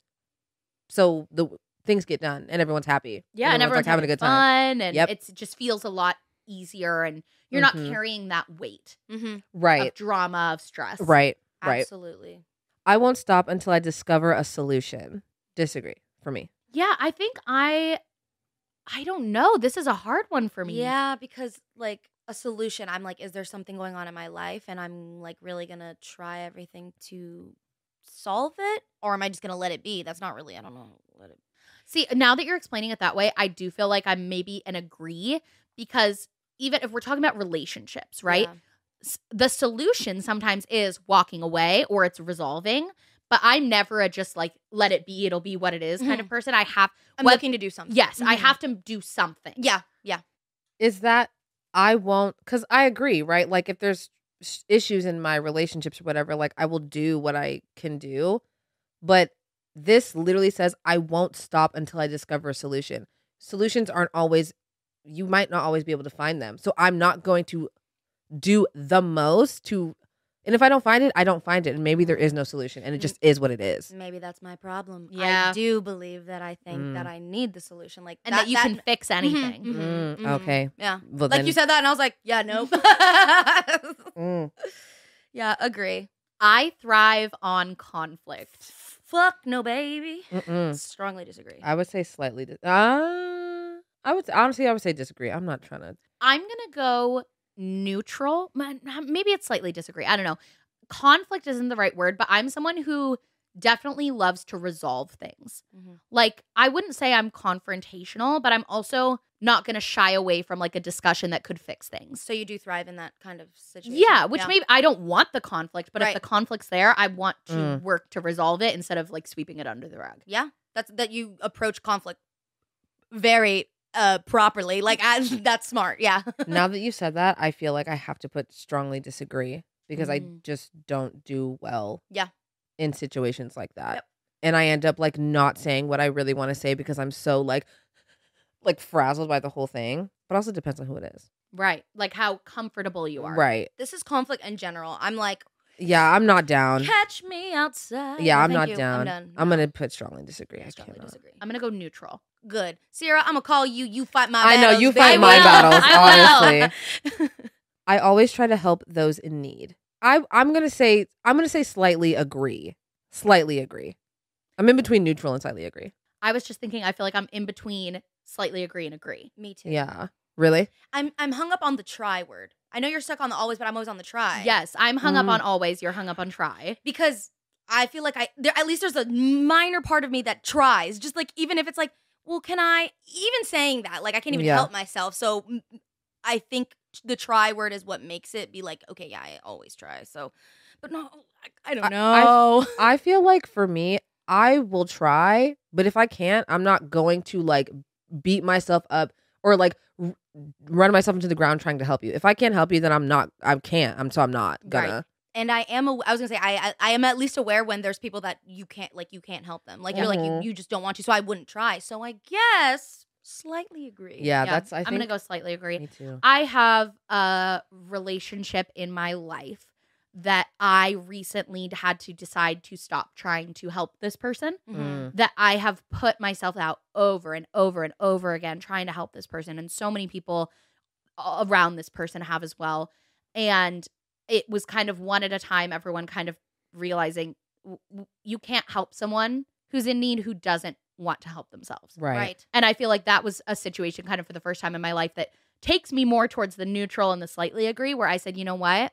[SPEAKER 5] so the things get done and everyone's happy.
[SPEAKER 4] Yeah, and everyone's
[SPEAKER 5] like having a good time.
[SPEAKER 4] fun, and
[SPEAKER 5] Yep.
[SPEAKER 4] it's, it just feels a lot easier, and you're not
[SPEAKER 5] Mhm.
[SPEAKER 4] carrying that weight
[SPEAKER 6] Mhm.
[SPEAKER 4] of
[SPEAKER 5] Right.
[SPEAKER 4] drama, of stress.
[SPEAKER 5] Right. Right.
[SPEAKER 6] Absolutely.
[SPEAKER 5] I won't stop until I discover a solution. Disagree for me.
[SPEAKER 4] Yeah, I think I, I don't know. This is a hard one for me.
[SPEAKER 6] Yeah, because like a solution, I'm like, is there something going on in my life, and I'm like really gonna try everything to solve it, or am I just gonna let it be? That's not really. I don't know. Let it.
[SPEAKER 4] See, now that you're explaining it that way, I do feel like I'm maybe an agree because even if we're talking about relationships, right?
[SPEAKER 6] Yeah.
[SPEAKER 4] S- The solution sometimes is walking away or it's resolving, but I'm never a just like let it be, it'll be what it is kind of person. I have
[SPEAKER 6] I'm
[SPEAKER 4] what-
[SPEAKER 6] looking to do something.
[SPEAKER 4] yes, I
[SPEAKER 6] Mhm.
[SPEAKER 4] have to do something.
[SPEAKER 6] Yeah. Yeah.
[SPEAKER 5] Is that I won't, because I agree, right? Like if there's s- issues in my relationships or whatever, like I will do what I can do. But this literally says I won't stop until I discover a solution. Solutions aren't always, you might not always be able to find them. So I'm not going to do the most to, and if I don't find it, I don't find it. And maybe there is no solution and it just is what it is.
[SPEAKER 6] Maybe that's my problem.
[SPEAKER 4] Yeah.
[SPEAKER 6] I do believe that I think
[SPEAKER 5] Mm.
[SPEAKER 6] that I need the solution, like
[SPEAKER 4] And that, you can fix anything.
[SPEAKER 6] Mhm,
[SPEAKER 5] Mm,
[SPEAKER 6] mhm.
[SPEAKER 5] okay.
[SPEAKER 6] Yeah.
[SPEAKER 5] Well,
[SPEAKER 6] Like
[SPEAKER 5] then,
[SPEAKER 6] you said that, and I was like, yeah, nope.
[SPEAKER 5] mm,
[SPEAKER 6] Yeah, agree.
[SPEAKER 4] I thrive on conflict.
[SPEAKER 6] Fuck no, baby.
[SPEAKER 5] mm-mm.
[SPEAKER 6] Strongly disagree.
[SPEAKER 5] I would say slightly. Dis- uh, I would honestly, I would say disagree. I'm not trying to.
[SPEAKER 4] I'm going to go neutral. M- Maybe it's slightly disagree. I don't know. Conflict isn't the right word, but I'm someone who definitely loves to resolve things.
[SPEAKER 6] Mhm.
[SPEAKER 4] Like, I wouldn't say I'm confrontational, but I'm also not going to shy away from like a discussion that could fix things.
[SPEAKER 6] So you do thrive in that kind of situation.
[SPEAKER 4] Yeah, which maybe I don't want the conflict, but
[SPEAKER 6] Right.
[SPEAKER 4] if the conflict's there, I want to
[SPEAKER 5] Mm.
[SPEAKER 4] work to resolve it instead of like sweeping it under the rug.
[SPEAKER 6] Yeah, that's that you approach conflict very uh properly. Like I, that's smart. Yeah.
[SPEAKER 5] Now that you said that, I feel like I have to put strongly disagree because I
[SPEAKER 6] Mhm.
[SPEAKER 5] just don't do well.
[SPEAKER 6] Yeah.
[SPEAKER 5] In situations like that.
[SPEAKER 6] Yep.
[SPEAKER 5] And I end up like not saying what I really want to say because I'm so like like frazzled by the whole thing. But also depends on who it is.
[SPEAKER 4] Right. Like how comfortable you are.
[SPEAKER 5] Right.
[SPEAKER 6] This is conflict in general. I'm like,
[SPEAKER 5] Yeah, I'm not down.
[SPEAKER 6] catch me outside.
[SPEAKER 5] Yeah,
[SPEAKER 6] No,
[SPEAKER 5] I'm
[SPEAKER 6] thank
[SPEAKER 5] not
[SPEAKER 6] you.
[SPEAKER 5] down.
[SPEAKER 6] I'm done.
[SPEAKER 5] I'm
[SPEAKER 6] No.
[SPEAKER 5] gonna put strongly disagree. I
[SPEAKER 6] strongly
[SPEAKER 5] cannot.
[SPEAKER 6] disagree.
[SPEAKER 4] I'm going to go neutral.
[SPEAKER 6] Good, Sierra. I'm gonna call you. You fight my.
[SPEAKER 5] I know
[SPEAKER 6] battles,
[SPEAKER 5] you
[SPEAKER 6] baby.
[SPEAKER 5] fight
[SPEAKER 4] I
[SPEAKER 5] my
[SPEAKER 4] will.
[SPEAKER 5] battles,
[SPEAKER 4] I
[SPEAKER 5] honestly. I always try to help those in need. I I'm gonna say I'm gonna say slightly agree. Slightly agree. I'm in between neutral and slightly agree.
[SPEAKER 4] I was just thinking, I feel like I'm in between slightly agree and agree.
[SPEAKER 6] Me too.
[SPEAKER 5] Yeah. Really?
[SPEAKER 6] I'm I'm hung up on the try word. I know you're stuck on the always, but I'm always on the try.
[SPEAKER 4] Yes, I'm hung
[SPEAKER 5] Mm.
[SPEAKER 4] up on always. You're hung up on try.
[SPEAKER 6] Because I feel like I there at least there's a minor part of me that tries. Just like even if it's like, well, can I even saying that? Like I can't even
[SPEAKER 5] Yeah.
[SPEAKER 6] help myself. So mm, I think the try word is what makes it be like, okay, yeah, I always try. So, but no, I, I don't
[SPEAKER 5] I-
[SPEAKER 6] know.
[SPEAKER 5] I feel like for me, I will try, but if I can't, I'm not going to like beat myself up or like r- run myself into the ground trying to help you. If I can't help you, then I'm not. I can't. I'm so I'm not gonna.
[SPEAKER 6] Right. And I am. A, I was gonna say I, I. I am at least aware when there's people that you can't like. You can't help them. Like you're like you.
[SPEAKER 5] Mhm.
[SPEAKER 6] You just don't want to. So I wouldn't try. So I guess slightly agree.
[SPEAKER 5] Yeah, that's. I
[SPEAKER 4] I'm
[SPEAKER 5] think.
[SPEAKER 4] going to go slightly agree.
[SPEAKER 5] Me too.
[SPEAKER 4] I have a relationship in my life that I recently had to decide to stop trying to help this person.
[SPEAKER 6] Mhm.
[SPEAKER 5] Mm.
[SPEAKER 4] That I have put myself out over and over and over again trying to help this person. And so many people a- around this person have as well. And it was kind of one at a time, everyone kind of realizing w- w- you can't help someone who's in need who doesn't want to help themselves.
[SPEAKER 5] Right.
[SPEAKER 6] Right.
[SPEAKER 4] And I feel like that was a situation kind of for the first time in my life that takes me more towards the neutral and the slightly agree, where I said, you know what?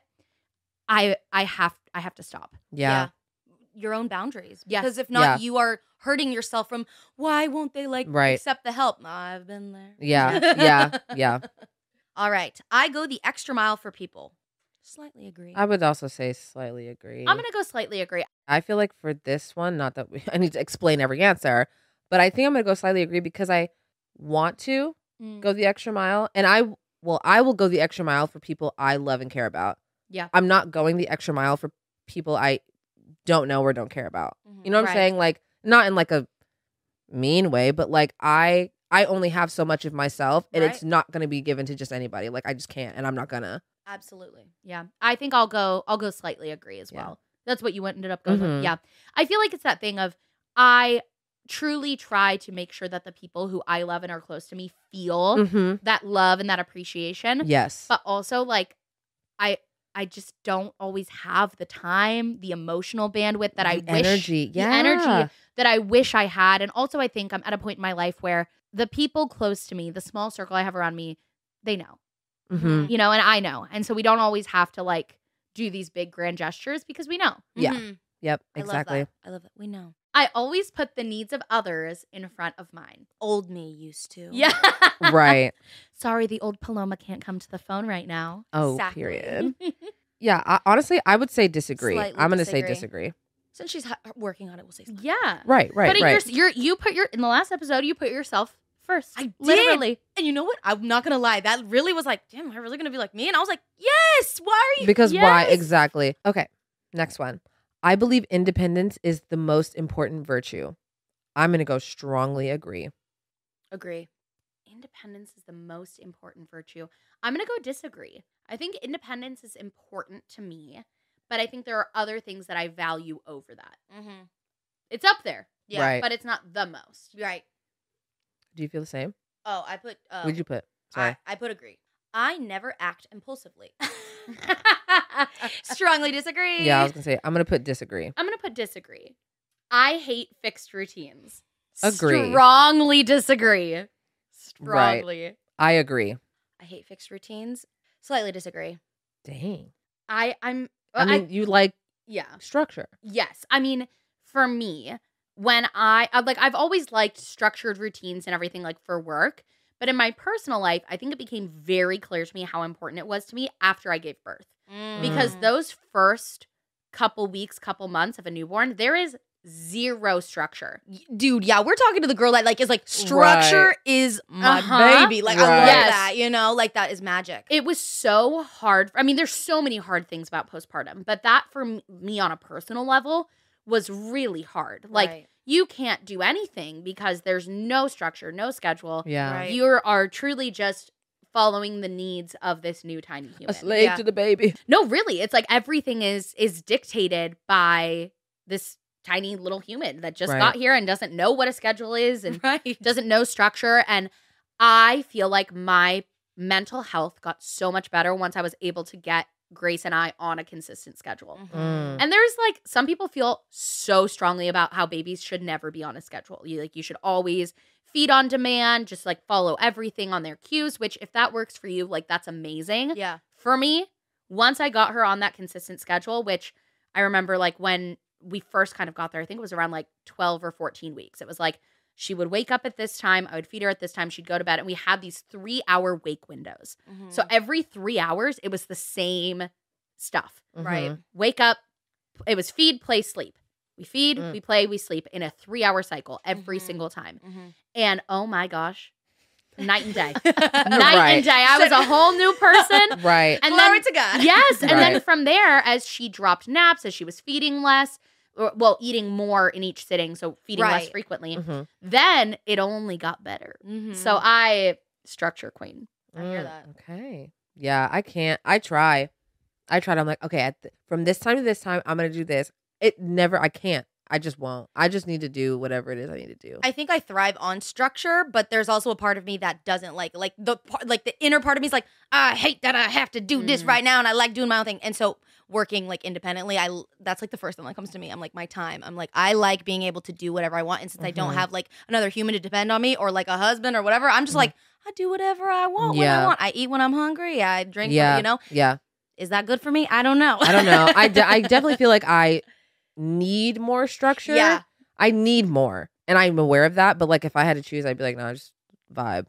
[SPEAKER 4] I I have I have to stop.
[SPEAKER 5] Yeah.
[SPEAKER 6] Your own boundaries.
[SPEAKER 4] Yes.
[SPEAKER 6] Because if not,
[SPEAKER 5] Yeah.
[SPEAKER 6] you are hurting yourself from why won't they like
[SPEAKER 5] Right.
[SPEAKER 6] accept the help? I've been there.
[SPEAKER 5] Yeah. Yeah. Yeah.
[SPEAKER 6] All right. I go the extra mile for people. Slightly agree.
[SPEAKER 5] I would also say slightly agree.
[SPEAKER 4] I'm gonna go slightly agree.
[SPEAKER 5] I feel like for this one, not that we, I need to explain every answer, but I think I'm going to go slightly agree because I want to
[SPEAKER 4] Mm.
[SPEAKER 5] go the extra mile. And I, well, I will go the extra mile for people I love and care about.
[SPEAKER 4] Yeah.
[SPEAKER 5] I'm not going the extra mile for people I don't know or don't care about.
[SPEAKER 6] Mhm.
[SPEAKER 5] You know what
[SPEAKER 4] Right.
[SPEAKER 5] I'm saying? Like, not in like a mean way, but like I, I only have so much of myself and it's
[SPEAKER 6] Right.
[SPEAKER 5] not going to be given to just anybody. Like, I just can't, and I'm not gonna.
[SPEAKER 6] Absolutely.
[SPEAKER 4] Yeah. I think I'll go I'll go slightly agree as
[SPEAKER 5] Yeah.
[SPEAKER 4] well. That's what you ended up going
[SPEAKER 5] Mhm.
[SPEAKER 4] with. Yeah. I feel like it's that thing of I truly try to make sure that the people who I love and are close to me feel
[SPEAKER 5] Mm-hmm.
[SPEAKER 4] that love and that appreciation.
[SPEAKER 5] Yes.
[SPEAKER 4] But also like I I just don't always have the time, the emotional bandwidth that I
[SPEAKER 5] The
[SPEAKER 4] wish
[SPEAKER 5] energy.
[SPEAKER 4] the
[SPEAKER 5] Yeah.
[SPEAKER 4] energy that I wish I had. And also I think I'm at a point in my life where the people close to me, the small circle I have around me, they know.
[SPEAKER 5] Mm-hmm.
[SPEAKER 4] You know, and I know. And so we don't always have to like do these big grand gestures because we know.
[SPEAKER 5] Yeah.
[SPEAKER 6] Mhm.
[SPEAKER 5] Yep.
[SPEAKER 6] I
[SPEAKER 5] Exactly.
[SPEAKER 6] love that. I love that. We know.
[SPEAKER 4] I always put the needs of others in front of mine.
[SPEAKER 6] Old me used to.
[SPEAKER 4] Yeah.
[SPEAKER 5] Right.
[SPEAKER 4] Sorry, the old Paloma can't come to the phone right now.
[SPEAKER 5] Oh,
[SPEAKER 6] Exactly.
[SPEAKER 5] period. Yeah, I, honestly, I would say disagree.
[SPEAKER 6] Slightly
[SPEAKER 5] I'm going to say
[SPEAKER 6] disagree.
[SPEAKER 5] disagree.
[SPEAKER 6] Since she's ha- working on it, we'll say slightly.
[SPEAKER 4] Yeah.
[SPEAKER 5] Right, right,
[SPEAKER 4] Putting
[SPEAKER 5] right.
[SPEAKER 4] your, your you put your in the last episode you put yourself first.
[SPEAKER 6] I did.
[SPEAKER 4] Literally.
[SPEAKER 6] And you know what? I'm not gonna lie. That really was like, damn, am I really gonna be like me? And I was like, yes. Why are you?
[SPEAKER 5] Because why?
[SPEAKER 4] Yes.
[SPEAKER 5] Exactly. Okay, next one. I believe independence is the most important virtue. I'm going to go strongly agree.
[SPEAKER 6] Agree.
[SPEAKER 4] Independence is the most important virtue. I'm going to go disagree. I think independence is important to me, but I think there are other things that I value over that.
[SPEAKER 6] Mm-hmm.
[SPEAKER 4] It's up there,
[SPEAKER 6] Yeah.
[SPEAKER 5] Right.
[SPEAKER 4] but it's not the most.
[SPEAKER 6] Right.
[SPEAKER 5] Do you feel the same?
[SPEAKER 6] Oh, I put. Uh,
[SPEAKER 5] What did you put? Sorry.
[SPEAKER 6] I, I put agree. I never act impulsively. Strongly disagree.
[SPEAKER 5] yeah, I was going to say, I'm going to put disagree.
[SPEAKER 4] I'm going to put disagree. I hate fixed routines.
[SPEAKER 5] Agree.
[SPEAKER 4] Strongly disagree. Strongly.
[SPEAKER 5] I agree.
[SPEAKER 6] I hate fixed routines. Slightly disagree.
[SPEAKER 5] Dang.
[SPEAKER 4] I I'm
[SPEAKER 5] I mean, you like
[SPEAKER 4] yeah.
[SPEAKER 5] structure.
[SPEAKER 4] Yes. I mean, for me, when I I- like I've always liked structured routines and everything like for work, but in my personal life, I think it became very clear to me how important it was to me after I gave birth. Because
[SPEAKER 6] Mm.
[SPEAKER 4] those first couple weeks, couple months of a newborn, there is zero structure.
[SPEAKER 6] Dude, yeah, we're talking to the girl that like is like structure
[SPEAKER 5] Right.
[SPEAKER 6] is my
[SPEAKER 4] Uh-huh.
[SPEAKER 6] baby. Like I
[SPEAKER 5] Right.
[SPEAKER 6] love
[SPEAKER 4] Yes.
[SPEAKER 6] that, you know, like that is magic.
[SPEAKER 4] It was so hard. I mean, there's so many hard things about postpartum, but that for m- me on a personal level was really hard. Like,
[SPEAKER 6] Right.
[SPEAKER 4] you can't do anything because there's no structure, no schedule.
[SPEAKER 5] Yeah.
[SPEAKER 6] Right.
[SPEAKER 4] You are truly just following the needs of this new tiny human.
[SPEAKER 5] A slave
[SPEAKER 6] Yeah.
[SPEAKER 5] to the baby.
[SPEAKER 4] No, really. It's like everything is is dictated by this tiny little human that just
[SPEAKER 5] Right.
[SPEAKER 4] got here and doesn't know what a schedule is and
[SPEAKER 6] right.
[SPEAKER 4] doesn't know structure. And I feel like my mental health got so much better once I was able to get Grace and I on a consistent schedule.
[SPEAKER 5] Mm.
[SPEAKER 4] And there's like some people feel so strongly about how babies should never be on a schedule. You like you should always feed on demand, just like follow everything on their cues, which if that works for you, like that's amazing.
[SPEAKER 6] Yeah.
[SPEAKER 4] For me, once I got her on that consistent schedule, which I remember like when we first kind of got there, I think it was around like twelve or fourteen weeks. It was like she would wake up at this time, I would feed her at this time, she'd go to bed, and we had these three hour wake windows.
[SPEAKER 6] Mm-hmm.
[SPEAKER 4] So every three hours, it was the same stuff.
[SPEAKER 6] Right.
[SPEAKER 5] Mhm.
[SPEAKER 4] Wake up, it was feed, play, sleep. We feed,
[SPEAKER 5] Mm.
[SPEAKER 4] we play, we sleep in a three hour cycle every
[SPEAKER 6] Mhm.
[SPEAKER 4] single time.
[SPEAKER 6] Mm-hmm.
[SPEAKER 4] And oh my gosh, night and day.
[SPEAKER 6] Night
[SPEAKER 4] Night
[SPEAKER 5] Right.
[SPEAKER 4] and day. I was a whole new person.
[SPEAKER 5] Right.
[SPEAKER 4] And
[SPEAKER 6] Glory
[SPEAKER 4] then,
[SPEAKER 6] to God.
[SPEAKER 4] yes. And then
[SPEAKER 5] Right.
[SPEAKER 4] from there, as she dropped naps, as she was feeding less, or, well, eating more in each sitting, so feeding less
[SPEAKER 6] Right.
[SPEAKER 4] frequently,
[SPEAKER 5] Mhm.
[SPEAKER 4] then it only got better.
[SPEAKER 6] Mm-hmm.
[SPEAKER 4] So I, structure queen.
[SPEAKER 6] I hear
[SPEAKER 5] Mm,
[SPEAKER 6] that.
[SPEAKER 5] Okay. Yeah, I can't. I try. I tried. I'm like, okay, at th- from this time to this time, I'm going to do this. It never, I can't. I just won't. I just need to do whatever it is I need to do.
[SPEAKER 6] I think I thrive on structure, but there's also a part of me that doesn't like like the part like the inner part of me is like, I hate that I have to do this
[SPEAKER 4] Mm.
[SPEAKER 6] right now and I like doing my own thing. And so working like independently, I that's like the first thing that comes to me. I'm like my time. I'm like I like being able to do whatever I want, and since mm-hmm. I don't have like another human to depend on me or like a husband or whatever, I'm just mm-hmm. like I do whatever I want
[SPEAKER 5] yeah.
[SPEAKER 6] when I want. I eat when I'm hungry. I drink.
[SPEAKER 5] Yeah.
[SPEAKER 6] When, you know.
[SPEAKER 5] Yeah.
[SPEAKER 6] Is that good for me? I don't know.
[SPEAKER 5] I don't know. I, de- I definitely feel like I need more structure.
[SPEAKER 6] Yeah.
[SPEAKER 5] I need more, and I'm aware of that. But like, if I had to choose, I'd be like, no, just vibe.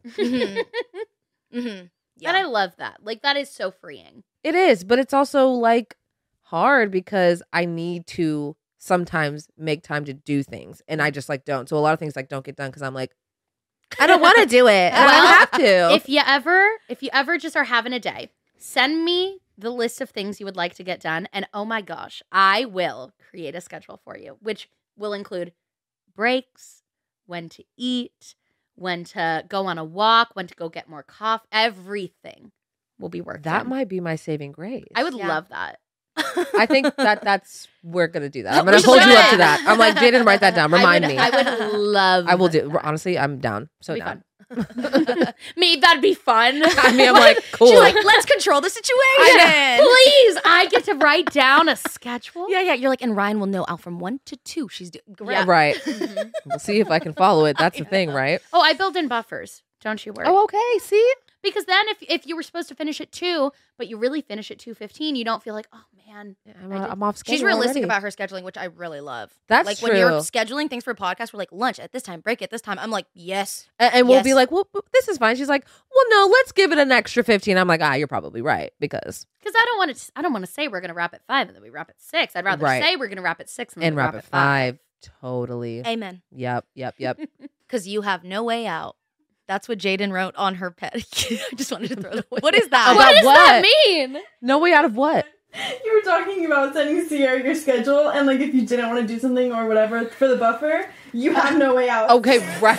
[SPEAKER 6] Mm-hmm. mm-hmm. Yeah.
[SPEAKER 4] And I love that. Like that is so freeing.
[SPEAKER 5] It is, but it's also like hard because I need to sometimes make time to do things, and I just like don't. So a lot of things like don't get done because I'm like, I don't want to do it, and I don't have to.
[SPEAKER 4] If you ever, if you ever just are having a day, send me the list of things you would like to get done, and oh my gosh, I will create a schedule for you, which will include breaks, when to eat, when to go on a walk, when to go get more coffee. Everything will be worked
[SPEAKER 5] That
[SPEAKER 4] on.
[SPEAKER 5] might be my saving grace.
[SPEAKER 4] I would
[SPEAKER 6] Yeah.
[SPEAKER 4] love that.
[SPEAKER 5] I think that that's we're gonna do that. I'm gonna hold you up to that. I'm like, Jaden, write that down. Remind
[SPEAKER 4] I would,
[SPEAKER 5] me.
[SPEAKER 4] I would love.
[SPEAKER 5] I will do.
[SPEAKER 4] that.
[SPEAKER 5] Honestly, I'm down. So
[SPEAKER 4] It'd be
[SPEAKER 5] down.
[SPEAKER 4] fun. Me, that'd be fun.
[SPEAKER 5] I mean, I'm like, cool.
[SPEAKER 6] She's like, let's control the situation.
[SPEAKER 4] Please, I get to write down a schedule.
[SPEAKER 6] Yeah, yeah. You're like, and Ryan will know out from one to two. She's doing
[SPEAKER 4] Yeah.
[SPEAKER 5] Right. We'll see if I can follow it. That's the thing, right?
[SPEAKER 4] Oh, I build in buffers. Don't you worry.
[SPEAKER 5] Oh, okay. See?
[SPEAKER 4] Because then if if you were supposed to finish at two, but you really finish at two fifteen, you don't feel like, oh man.
[SPEAKER 5] I'm,
[SPEAKER 4] I did-
[SPEAKER 5] I'm off schedule.
[SPEAKER 6] She's realistic
[SPEAKER 5] already.
[SPEAKER 6] about her scheduling, which I really love.
[SPEAKER 5] That's
[SPEAKER 6] like
[SPEAKER 5] true.
[SPEAKER 6] when you're scheduling things for podcasts, we're like lunch at this time, break at this time. I'm like, yes.
[SPEAKER 5] And, and we'll
[SPEAKER 6] Yes.
[SPEAKER 5] be like, well, this is fine. She's like, well, no, let's give it an extra fifteen. I'm like, ah, you're probably right because
[SPEAKER 4] Because I don't want to. I don't want to say we're gonna wrap at five and then we wrap at six. I'd rather
[SPEAKER 5] Right.
[SPEAKER 4] say we're gonna wrap at six and then
[SPEAKER 5] and
[SPEAKER 4] we
[SPEAKER 5] wrap at five. Totally.
[SPEAKER 6] Amen.
[SPEAKER 5] Yep. Yep. Yep.
[SPEAKER 6] Because you have no way out. That's what Jaden wrote on her pet. I just wanted to throw that. What is that?
[SPEAKER 5] About
[SPEAKER 4] What does
[SPEAKER 5] what?
[SPEAKER 4] that mean?
[SPEAKER 5] No way out of what?
[SPEAKER 8] You were talking about sending Sierra your schedule, and like if you didn't want to do something or whatever for the buffer, you have no way out.
[SPEAKER 5] Okay.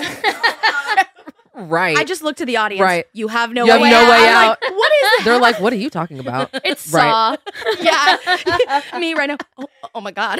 [SPEAKER 5] Right. Right.
[SPEAKER 6] I just looked to the audience.
[SPEAKER 5] Right.
[SPEAKER 6] You have no
[SPEAKER 5] You have
[SPEAKER 6] way
[SPEAKER 5] no
[SPEAKER 6] out.
[SPEAKER 5] way
[SPEAKER 6] I'm
[SPEAKER 5] out.
[SPEAKER 6] like, what is that?
[SPEAKER 5] They're like, what are you talking about?
[SPEAKER 4] It's
[SPEAKER 5] Right.
[SPEAKER 4] Saw.
[SPEAKER 6] Yeah. Me right now. Oh, oh my God.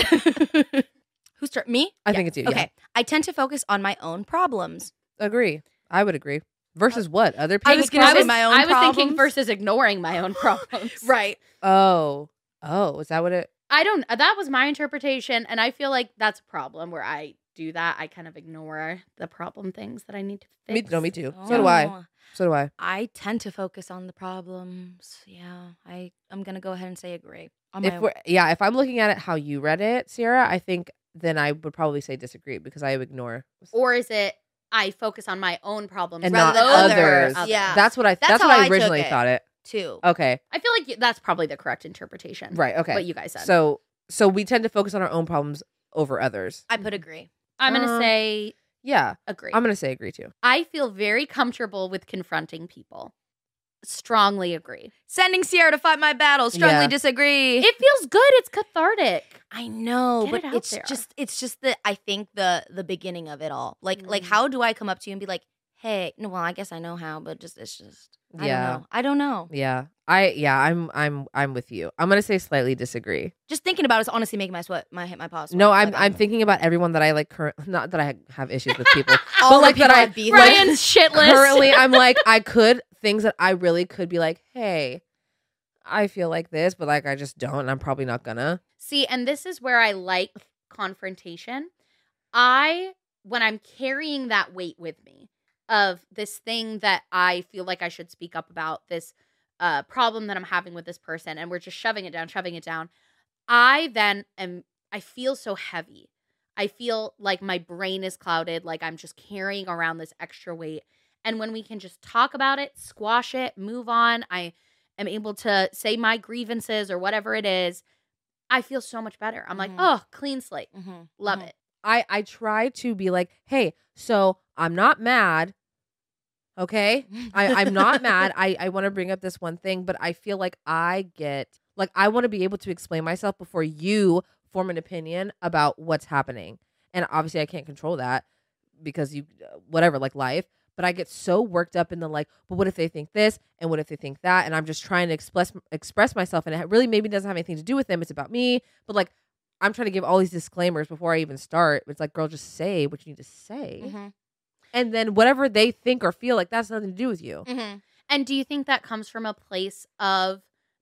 [SPEAKER 6] Who's turn? Me?
[SPEAKER 5] I
[SPEAKER 6] Yeah.
[SPEAKER 5] think it's you.
[SPEAKER 6] Okay.
[SPEAKER 5] Yeah.
[SPEAKER 6] I tend to focus on my own problems.
[SPEAKER 5] Agree. I would agree. Versus what? Other
[SPEAKER 6] I
[SPEAKER 5] people's
[SPEAKER 6] was gonna
[SPEAKER 4] I
[SPEAKER 6] say
[SPEAKER 4] was,
[SPEAKER 6] my own
[SPEAKER 4] I was thinking
[SPEAKER 6] problems.
[SPEAKER 4] versus ignoring my own problems.
[SPEAKER 6] Right.
[SPEAKER 5] Oh. Oh, is that what it?
[SPEAKER 4] I don't. That was my interpretation, and I feel like that's a problem where I do that. I kind of ignore the problem things that I need to
[SPEAKER 5] Me,
[SPEAKER 4] fix.
[SPEAKER 5] no, me too. So do I. So do I.
[SPEAKER 6] I tend to focus on the problems. Yeah. I, I'm going to go ahead and say agree. On my
[SPEAKER 5] If
[SPEAKER 6] own.
[SPEAKER 5] we're yeah, if I'm looking at it how you read it, Sierra, I think then I would probably say disagree because I ignore
[SPEAKER 4] Or is it I focus on my own problems
[SPEAKER 5] and
[SPEAKER 4] rather
[SPEAKER 5] not
[SPEAKER 4] than
[SPEAKER 5] others.
[SPEAKER 4] others?
[SPEAKER 6] Yeah.
[SPEAKER 5] That's what I.
[SPEAKER 6] That's
[SPEAKER 5] That's,
[SPEAKER 6] how
[SPEAKER 5] what
[SPEAKER 6] I
[SPEAKER 5] I
[SPEAKER 6] took
[SPEAKER 5] originally
[SPEAKER 6] it.
[SPEAKER 5] thought it.
[SPEAKER 6] Two.
[SPEAKER 5] Okay.
[SPEAKER 4] I feel like that's probably the correct interpretation.
[SPEAKER 5] Right. Okay.
[SPEAKER 4] What you guys said.
[SPEAKER 5] So so we tend to focus on our own problems over others.
[SPEAKER 6] I put agree.
[SPEAKER 4] I'm going to
[SPEAKER 5] Um,
[SPEAKER 4] say
[SPEAKER 5] Yeah.
[SPEAKER 4] agree.
[SPEAKER 5] I'm gonna say agree too.
[SPEAKER 4] I feel very comfortable with confronting people. Strongly agree.
[SPEAKER 6] Sending Sierra to fight my battle. Strongly
[SPEAKER 5] Yeah.
[SPEAKER 6] disagree.
[SPEAKER 4] It feels good. It's cathartic.
[SPEAKER 6] I know,
[SPEAKER 4] Get
[SPEAKER 6] but
[SPEAKER 4] it out
[SPEAKER 6] it's
[SPEAKER 4] there.
[SPEAKER 6] just it's just the I think the the beginning of it all. Like like
[SPEAKER 4] Mm.
[SPEAKER 6] how do I come up to you and be like, hey, no, well, I guess I know how, but just it's just I
[SPEAKER 5] Yeah.
[SPEAKER 6] don't know. I don't know.
[SPEAKER 5] Yeah. I yeah, I'm I'm I'm with you. I'm gonna say slightly disagree.
[SPEAKER 6] Just thinking about it is honestly making my sweat my hit my paws.
[SPEAKER 5] No,
[SPEAKER 6] sweat.
[SPEAKER 5] I'm
[SPEAKER 6] Like,
[SPEAKER 5] I'm thinking about everyone that I like current not that I have issues with people.
[SPEAKER 6] all
[SPEAKER 5] but
[SPEAKER 6] the
[SPEAKER 5] like that
[SPEAKER 6] people
[SPEAKER 5] I
[SPEAKER 6] I've beat
[SPEAKER 5] like,
[SPEAKER 6] with.
[SPEAKER 4] Ryan's shit list.
[SPEAKER 5] currently I'm like I could things that I really could be like, hey, I feel like this, but like I just don't and I'm probably not gonna.
[SPEAKER 4] See, and this is where I like confrontation. I, when I'm carrying that weight with me of this thing that I feel like I should speak up about, this uh, problem that I'm having with this person, and we're just shoving it down, shoving it down, I then am, I feel so heavy. I feel like my brain is clouded, like I'm just carrying around this extra weight. And when we can just talk about it, squash it, move on, I am able to say my grievances or whatever it is, I feel so much better. I'm like,
[SPEAKER 6] Mhm.
[SPEAKER 4] oh, clean slate.
[SPEAKER 6] Mhm.
[SPEAKER 4] Love
[SPEAKER 6] Mhm.
[SPEAKER 4] it.
[SPEAKER 5] I I try to be like, hey, so I'm not mad. Okay? I, I'm not mad. I, I want to bring up this one thing, but I feel like I get like I want to be able to explain myself before you form an opinion about what's happening. And obviously I can't control that because you whatever, like life. But I get so worked up in the like, but what if they think this and what if they think that? And I'm just trying to express express myself, and it really maybe doesn't have anything to do with them. It's about me. But like I'm trying to give all these disclaimers before I even start. It's like, girl, just say what you need to say.
[SPEAKER 6] Mhm.
[SPEAKER 5] And then whatever they think or feel like, that's nothing to do with you.
[SPEAKER 6] Mhm.
[SPEAKER 4] And do you think that comes from a place of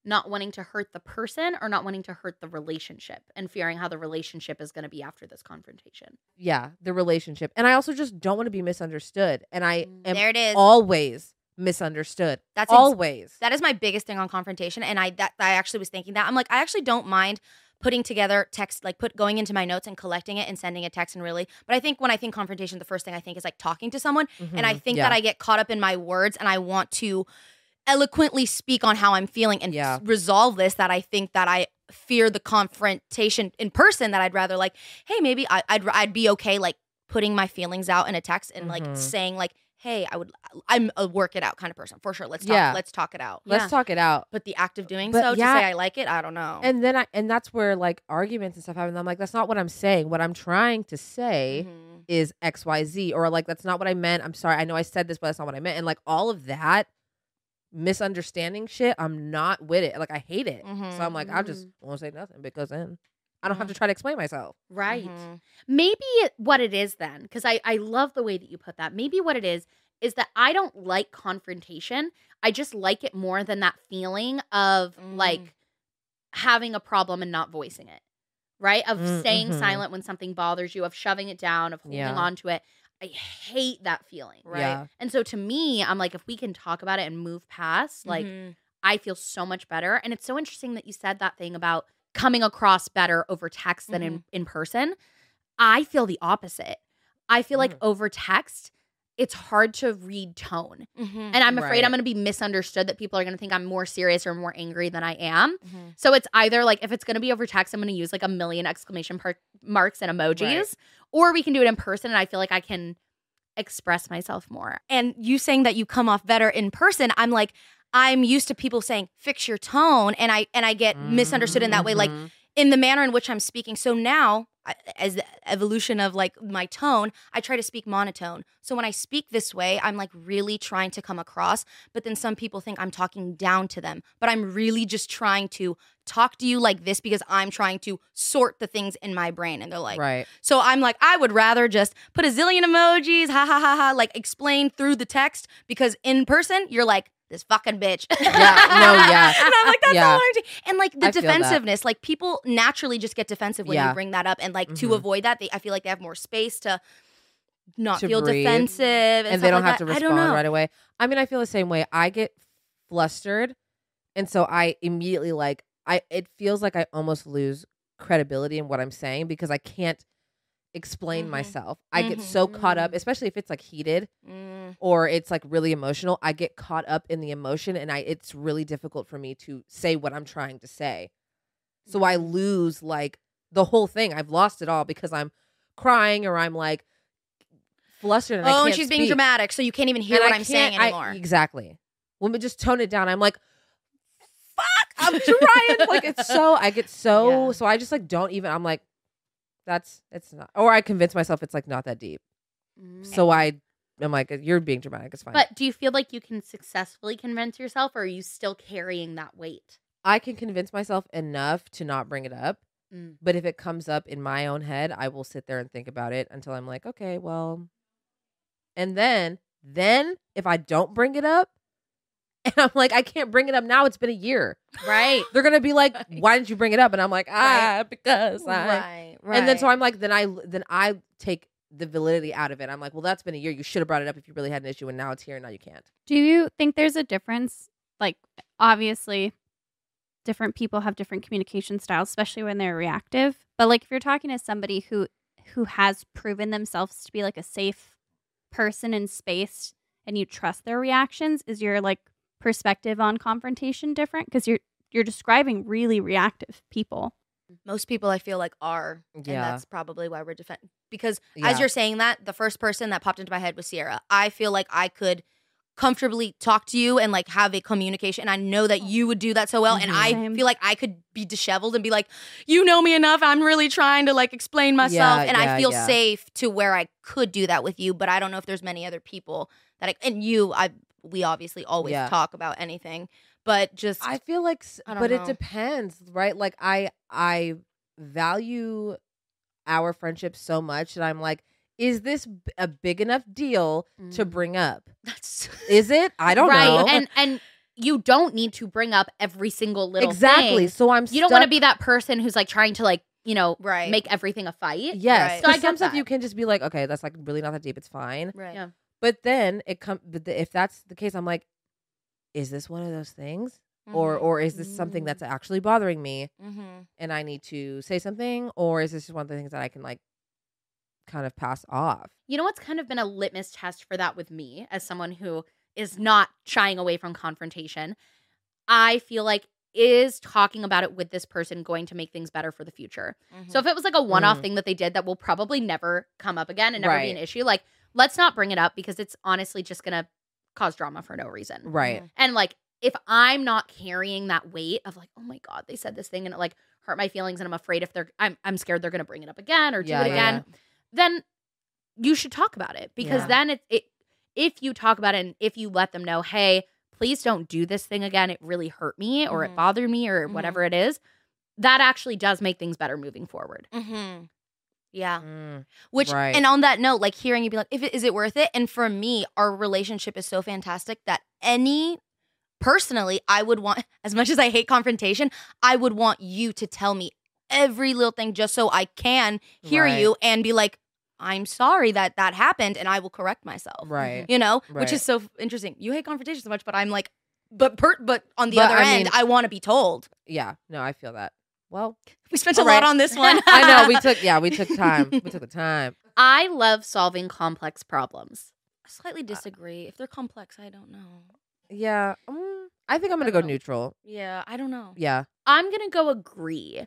[SPEAKER 4] not wanting to hurt the person or not wanting to hurt the relationship and fearing how the relationship is going to be after this confrontation.
[SPEAKER 5] Yeah, the relationship. And I also just don't want to be misunderstood. And I am
[SPEAKER 6] There it is.
[SPEAKER 5] always misunderstood.
[SPEAKER 6] That's ex-
[SPEAKER 5] always.
[SPEAKER 6] That is my biggest thing on confrontation. And I that I actually was thinking that. I'm like, I actually don't mind putting together text, like put going into my notes and collecting it and sending a text and really. But I think when I think confrontation, the first thing I think is like talking to someone.
[SPEAKER 5] Mhm,
[SPEAKER 6] And I think
[SPEAKER 5] yeah.
[SPEAKER 6] that I get caught up in my words and I want to eloquently speak on how I'm feeling and
[SPEAKER 5] Yeah.
[SPEAKER 6] s- resolve this, that I think that I fear the confrontation in person, that I'd rather like, hey, maybe I, I'd I'd be okay like putting my feelings out in a text and like
[SPEAKER 5] Mhm.
[SPEAKER 6] saying like, hey, I would I'm a work it out kind of person for sure. Let's talk.
[SPEAKER 5] Yeah.
[SPEAKER 6] Let's talk it out.
[SPEAKER 5] Let's
[SPEAKER 4] Yeah.
[SPEAKER 5] talk it out.
[SPEAKER 6] But the act of doing
[SPEAKER 5] But
[SPEAKER 6] so
[SPEAKER 5] yeah.
[SPEAKER 6] to say I like it, I don't know.
[SPEAKER 5] And then I and that's where like arguments and stuff happen. I'm like, that's not what I'm saying. What I'm trying to say
[SPEAKER 6] Mhm.
[SPEAKER 5] is X Y Z, or like that's not what I meant. I'm sorry. I know I said this, but that's not what I meant. And like all of that misunderstanding shit, I'm not with it. Like I hate it.
[SPEAKER 6] Mhm.
[SPEAKER 5] So I'm like, I just won't say nothing because then I don't have to try to explain myself.
[SPEAKER 4] Right.
[SPEAKER 6] Mhm.
[SPEAKER 4] Maybe what it is then, because I, I love the way that you put that. Maybe what it is is that I don't like confrontation. I just like it more than that feeling of
[SPEAKER 6] Mm.
[SPEAKER 4] like having a problem and not voicing it, right? Of
[SPEAKER 5] Mm,
[SPEAKER 4] staying
[SPEAKER 5] mhm.
[SPEAKER 4] silent when something bothers you, of shoving it down, of holding
[SPEAKER 5] Yeah.
[SPEAKER 4] on to it. I hate that feeling, right?
[SPEAKER 5] Yeah.
[SPEAKER 4] And so to me, I'm like, if we can talk about it and move past, like,
[SPEAKER 6] Mhm.
[SPEAKER 4] I feel so much better. And it's so interesting that you said that thing about coming across better over text than in, in person. I feel the opposite. I feel like
[SPEAKER 5] Mm.
[SPEAKER 4] over text, it's hard to read tone.
[SPEAKER 6] Mhm.
[SPEAKER 4] And I'm afraid
[SPEAKER 5] Right.
[SPEAKER 4] I'm going to be misunderstood, that people are going to think I'm more serious or more angry than I am.
[SPEAKER 6] Mhm.
[SPEAKER 4] So it's either like, if it's going to be over text, I'm going to use like a million exclamation par- marks and emojis,
[SPEAKER 5] Right.
[SPEAKER 4] or we can do it in person. And I feel like I can express myself more.
[SPEAKER 6] And you saying that you come off better in person, I'm like, I'm used to people saying fix your tone, and I and I get misunderstood in that way, like
[SPEAKER 5] Mhm.
[SPEAKER 6] in the manner in which I'm speaking. So now, I- as the evolution of like my tone, I try to speak monotone. So when I speak this way, I'm like really trying to come across, but then some people think I'm talking down to them, but I'm really just trying to talk to you like this because I'm trying to sort the things in my brain. And they're like,
[SPEAKER 5] right.
[SPEAKER 6] so I'm like, I would rather just put a zillion emojis, ha ha ha ha, like explain through the text, because in person, you're like, this fucking bitch.
[SPEAKER 5] Yeah, no, yeah.
[SPEAKER 6] And I'm like, that's
[SPEAKER 5] Yeah.
[SPEAKER 6] all I do. And like the
[SPEAKER 5] I feel that.
[SPEAKER 6] defensiveness, like people naturally just get defensive when
[SPEAKER 5] Yeah.
[SPEAKER 6] you bring that up. And like to
[SPEAKER 5] Mhm.
[SPEAKER 6] avoid that, they, I feel like they have more space to not
[SPEAKER 5] To
[SPEAKER 6] feel
[SPEAKER 5] breathe.
[SPEAKER 6] defensive. And,
[SPEAKER 5] And
[SPEAKER 6] stuff
[SPEAKER 5] they don't
[SPEAKER 6] like
[SPEAKER 5] have
[SPEAKER 6] that.
[SPEAKER 5] to
[SPEAKER 6] I don't
[SPEAKER 5] respond
[SPEAKER 6] know.
[SPEAKER 5] right away. I mean, I feel the same way. I get flustered, and so I immediately like I. It feels like I almost lose credibility in what I'm saying because I can't explain
[SPEAKER 6] Mhm.
[SPEAKER 5] myself. I get so caught up,
[SPEAKER 6] Mhm.
[SPEAKER 5] especially if it's like heated
[SPEAKER 6] Mm.
[SPEAKER 5] or it's like really emotional. I get caught up in the emotion, and I it's really difficult for me to say what I'm trying to say. So I
[SPEAKER 6] Mm-hmm.
[SPEAKER 5] lose like the whole thing. I've lost it all because I'm crying or I'm like flustered. And I
[SPEAKER 6] Oh,
[SPEAKER 5] can't
[SPEAKER 6] and she's being
[SPEAKER 5] speak.
[SPEAKER 6] dramatic, so you can't even hear
[SPEAKER 5] And
[SPEAKER 6] what
[SPEAKER 5] I
[SPEAKER 6] I'm saying
[SPEAKER 5] can't- I-
[SPEAKER 6] anymore.
[SPEAKER 5] exactly. When we just tone it down, I'm like, fuck, I'm trying. Like it's so, I get so,
[SPEAKER 6] Yeah.
[SPEAKER 5] so I just like don't even, I'm like, that's, it's not, or I convince myself it's like not that deep. So I am like, you're being dramatic. It's fine.
[SPEAKER 4] But do you feel like you can successfully convince yourself, or are you still carrying that weight?
[SPEAKER 5] I can convince myself enough to not bring it up.
[SPEAKER 4] Mm.
[SPEAKER 5] But if it comes up in my own head, I will sit there and think about it until I'm like, okay, well, and then, then if I don't bring it up, and I'm like, I can't bring it up now, it's been a year.
[SPEAKER 4] Right.
[SPEAKER 5] They're gonna be like, why didn't you bring it up? And I'm like, ah, because I.
[SPEAKER 6] Right, right.
[SPEAKER 5] And then so I'm like, then I then I take the validity out of it. I'm like, well, that's been a year. You should have brought it up if you really had an issue, and now it's here, and now you can't.
[SPEAKER 7] Do you think there's a difference? Like, obviously, different people have different communication styles, especially when they're reactive. But like, if you're talking to somebody who who has proven themselves to be like a safe person in space, and you trust their reactions, is your like perspective on confrontation different? Because you're you're describing really reactive people.
[SPEAKER 6] Most people I feel like are, and
[SPEAKER 5] Yeah.
[SPEAKER 6] that's probably why we're defend. Because
[SPEAKER 5] Yeah.
[SPEAKER 6] as you're saying that, the first person that popped into my head was Sierra. I feel like I could comfortably talk to you and like have a communication. And I know that you would do that so well. And
[SPEAKER 5] Mhm.
[SPEAKER 6] I
[SPEAKER 7] Same.
[SPEAKER 6] feel like I could be disheveled and be like, you know me enough. I'm really trying to like explain myself.
[SPEAKER 5] Yeah,
[SPEAKER 6] and
[SPEAKER 5] yeah,
[SPEAKER 6] I feel
[SPEAKER 5] yeah.
[SPEAKER 6] safe to where I could do that with you. But I don't know if there's many other people that I, and you, I, we obviously always
[SPEAKER 5] Yeah.
[SPEAKER 6] talk about anything, but just,
[SPEAKER 5] I feel like, s-
[SPEAKER 6] I don't
[SPEAKER 5] but it
[SPEAKER 6] know.
[SPEAKER 5] depends, right? Like I I value our friendship so much that I'm like, is this b- a big enough deal to
[SPEAKER 4] Mm.
[SPEAKER 5] bring up?
[SPEAKER 6] that's
[SPEAKER 5] Is it? I don't
[SPEAKER 4] right.
[SPEAKER 5] know.
[SPEAKER 4] And and you don't need to bring up every single little
[SPEAKER 5] exactly.
[SPEAKER 4] thing.
[SPEAKER 5] So I'm.
[SPEAKER 4] You don't want to be that person who's like trying to like, you know,
[SPEAKER 6] Right.
[SPEAKER 4] make everything a fight.
[SPEAKER 5] Yes.
[SPEAKER 6] Right.
[SPEAKER 4] So I
[SPEAKER 5] So some
[SPEAKER 4] get
[SPEAKER 5] stuff
[SPEAKER 4] that.
[SPEAKER 5] you can just be like, okay, that's like really not that deep. It's fine.
[SPEAKER 6] Right.
[SPEAKER 4] Yeah.
[SPEAKER 5] But then it comes. But the, if that's the case, I'm like, is this one of those things, or or is this something that's actually bothering me,
[SPEAKER 6] Mm-hmm.
[SPEAKER 5] and I need to say something, or is this just one of the things that I can like, kind of pass off?
[SPEAKER 4] You know what's kind of been a litmus test for that with me as someone who is not shying away from confrontation? I feel like, is talking about it with this person going to make things better for the future?
[SPEAKER 6] Mm-hmm.
[SPEAKER 4] So if it was like a one-off
[SPEAKER 5] Mm.
[SPEAKER 4] thing that they did that will probably never come up again and never be an
[SPEAKER 5] Right.
[SPEAKER 4] issue, like let's not bring it up because it's honestly just going to cause drama for no reason.
[SPEAKER 5] Right.
[SPEAKER 4] And like if I'm not carrying that weight of like, oh my God, they said this thing and it like hurt my feelings and I'm afraid if they're I'm I'm scared they're going to bring it up again or do
[SPEAKER 5] Yeah,
[SPEAKER 4] it
[SPEAKER 5] yeah,
[SPEAKER 4] again, then you should talk about it because
[SPEAKER 5] Yeah.
[SPEAKER 4] then it, it if you talk about it and if you let them know, hey, please don't do this thing again. It really hurt me or
[SPEAKER 6] Mhm.
[SPEAKER 4] it bothered me or
[SPEAKER 6] Mhm.
[SPEAKER 4] whatever it is. That actually does make things better moving forward.
[SPEAKER 6] Mm-hmm. Yeah.
[SPEAKER 5] Mm.
[SPEAKER 6] Which,
[SPEAKER 5] Right.
[SPEAKER 6] and on that note, like hearing you be like, if it, is it worth it? And for me, our relationship is so fantastic that any, personally, I would want, as much as I hate confrontation, I would want you to tell me every little thing just so I can hear
[SPEAKER 5] Right.
[SPEAKER 6] you and be like, I'm sorry that that happened and I will correct myself.
[SPEAKER 5] Right.
[SPEAKER 6] You know,
[SPEAKER 5] Right.
[SPEAKER 6] which is so f- interesting. You hate confrontation so much, but I'm like, but per, but on the
[SPEAKER 5] But
[SPEAKER 6] other
[SPEAKER 5] I
[SPEAKER 6] end,
[SPEAKER 5] mean-
[SPEAKER 6] I want to be told.
[SPEAKER 5] Yeah. No, I feel that. Well,
[SPEAKER 6] We spent
[SPEAKER 5] All
[SPEAKER 6] a lot
[SPEAKER 5] right.
[SPEAKER 6] on this one.
[SPEAKER 5] I know we took. Yeah, we took time. We took the time.
[SPEAKER 4] I love solving complex problems.
[SPEAKER 6] I slightly disagree. If they're complex, I don't know.
[SPEAKER 5] Yeah. Um, I think I'm gonna
[SPEAKER 6] I
[SPEAKER 5] go
[SPEAKER 6] don't know.
[SPEAKER 5] neutral.
[SPEAKER 6] Yeah, I don't know.
[SPEAKER 5] Yeah.
[SPEAKER 4] I'm going to go agree.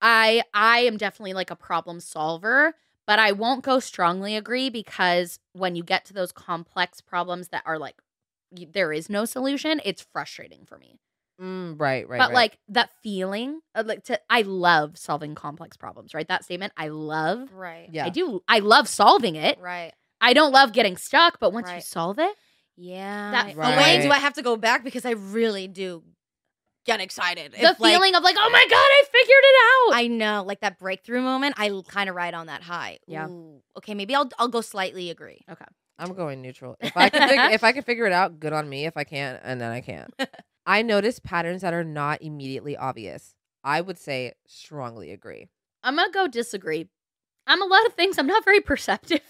[SPEAKER 4] I I am definitely like a problem solver, but I won't go strongly agree because when you get to those complex problems that are like y- there is no solution, it's frustrating for me.
[SPEAKER 5] Mm, right. Right.
[SPEAKER 4] but
[SPEAKER 5] right.
[SPEAKER 4] like that feeling of like to I love solving complex problems, right? That statement I love.
[SPEAKER 6] Right.
[SPEAKER 5] Yeah.
[SPEAKER 4] I do I love solving it.
[SPEAKER 6] Right.
[SPEAKER 4] I don't love getting stuck, but once you
[SPEAKER 6] Right.
[SPEAKER 4] solve it,
[SPEAKER 6] Yeah.
[SPEAKER 4] That
[SPEAKER 6] Oh, wait, do
[SPEAKER 5] feeling-
[SPEAKER 6] I have to go back? Because I really do get excited.
[SPEAKER 4] the
[SPEAKER 6] If, like,
[SPEAKER 4] feeling of like, oh my God, I figured it out.
[SPEAKER 6] I know, like that breakthrough moment, I kind of ride on that high.
[SPEAKER 4] Yeah.
[SPEAKER 6] Ooh, okay, maybe I'll I'll go slightly agree.
[SPEAKER 5] I'm going neutral. If I can, fig- if I can figure it out, good on me. If I can't, and then I can't. I notice patterns that are not immediately obvious. I would say strongly agree.
[SPEAKER 4] I'm gonna go disagree. I'm a lot of things. I'm not very perceptive.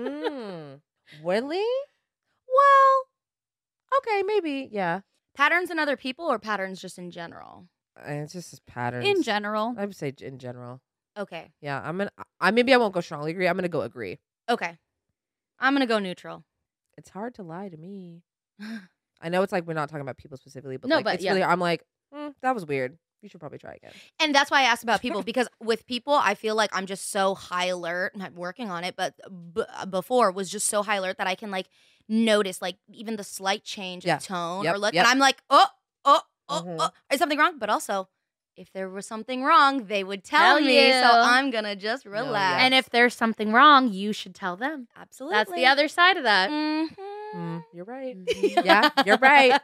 [SPEAKER 5] Mm, really?
[SPEAKER 6] Well,
[SPEAKER 5] Okay, maybe. Yeah.
[SPEAKER 6] patterns in other people or patterns just in general?
[SPEAKER 5] And it's just patterns.
[SPEAKER 7] In general.
[SPEAKER 5] I would say in general.
[SPEAKER 6] Okay.
[SPEAKER 5] Yeah. I'm gonna. I maybe I won't go strongly agree. I'm gonna go agree.
[SPEAKER 6] Okay. I'm gonna go neutral.
[SPEAKER 5] It's hard to lie to me. I know it's like we're not talking about people specifically, but
[SPEAKER 4] No,
[SPEAKER 5] like
[SPEAKER 4] but
[SPEAKER 5] it's
[SPEAKER 4] yeah.
[SPEAKER 5] really. I'm like, mm, that was weird. You should probably try again.
[SPEAKER 6] And that's why I asked about people because with people, I feel like I'm just so high alert. And I'm working on it, but b- before was just so high alert that I can like notice like even the slight change
[SPEAKER 5] Yeah.
[SPEAKER 6] of tone
[SPEAKER 5] Yep,
[SPEAKER 6] or look,
[SPEAKER 5] yep.
[SPEAKER 6] and I'm like, oh, oh, oh,
[SPEAKER 5] Mhm.
[SPEAKER 6] oh, is something wrong? But also, if there was something wrong, they would tell
[SPEAKER 4] Tell
[SPEAKER 6] me.
[SPEAKER 4] you.
[SPEAKER 6] So I'm gonna just relax.
[SPEAKER 4] And if there's something wrong, you should tell them.
[SPEAKER 6] absolutely,
[SPEAKER 4] That's the other side of that.
[SPEAKER 6] Mhm.
[SPEAKER 5] Mm, you're right.
[SPEAKER 4] Mhm.
[SPEAKER 5] Yeah, you're right.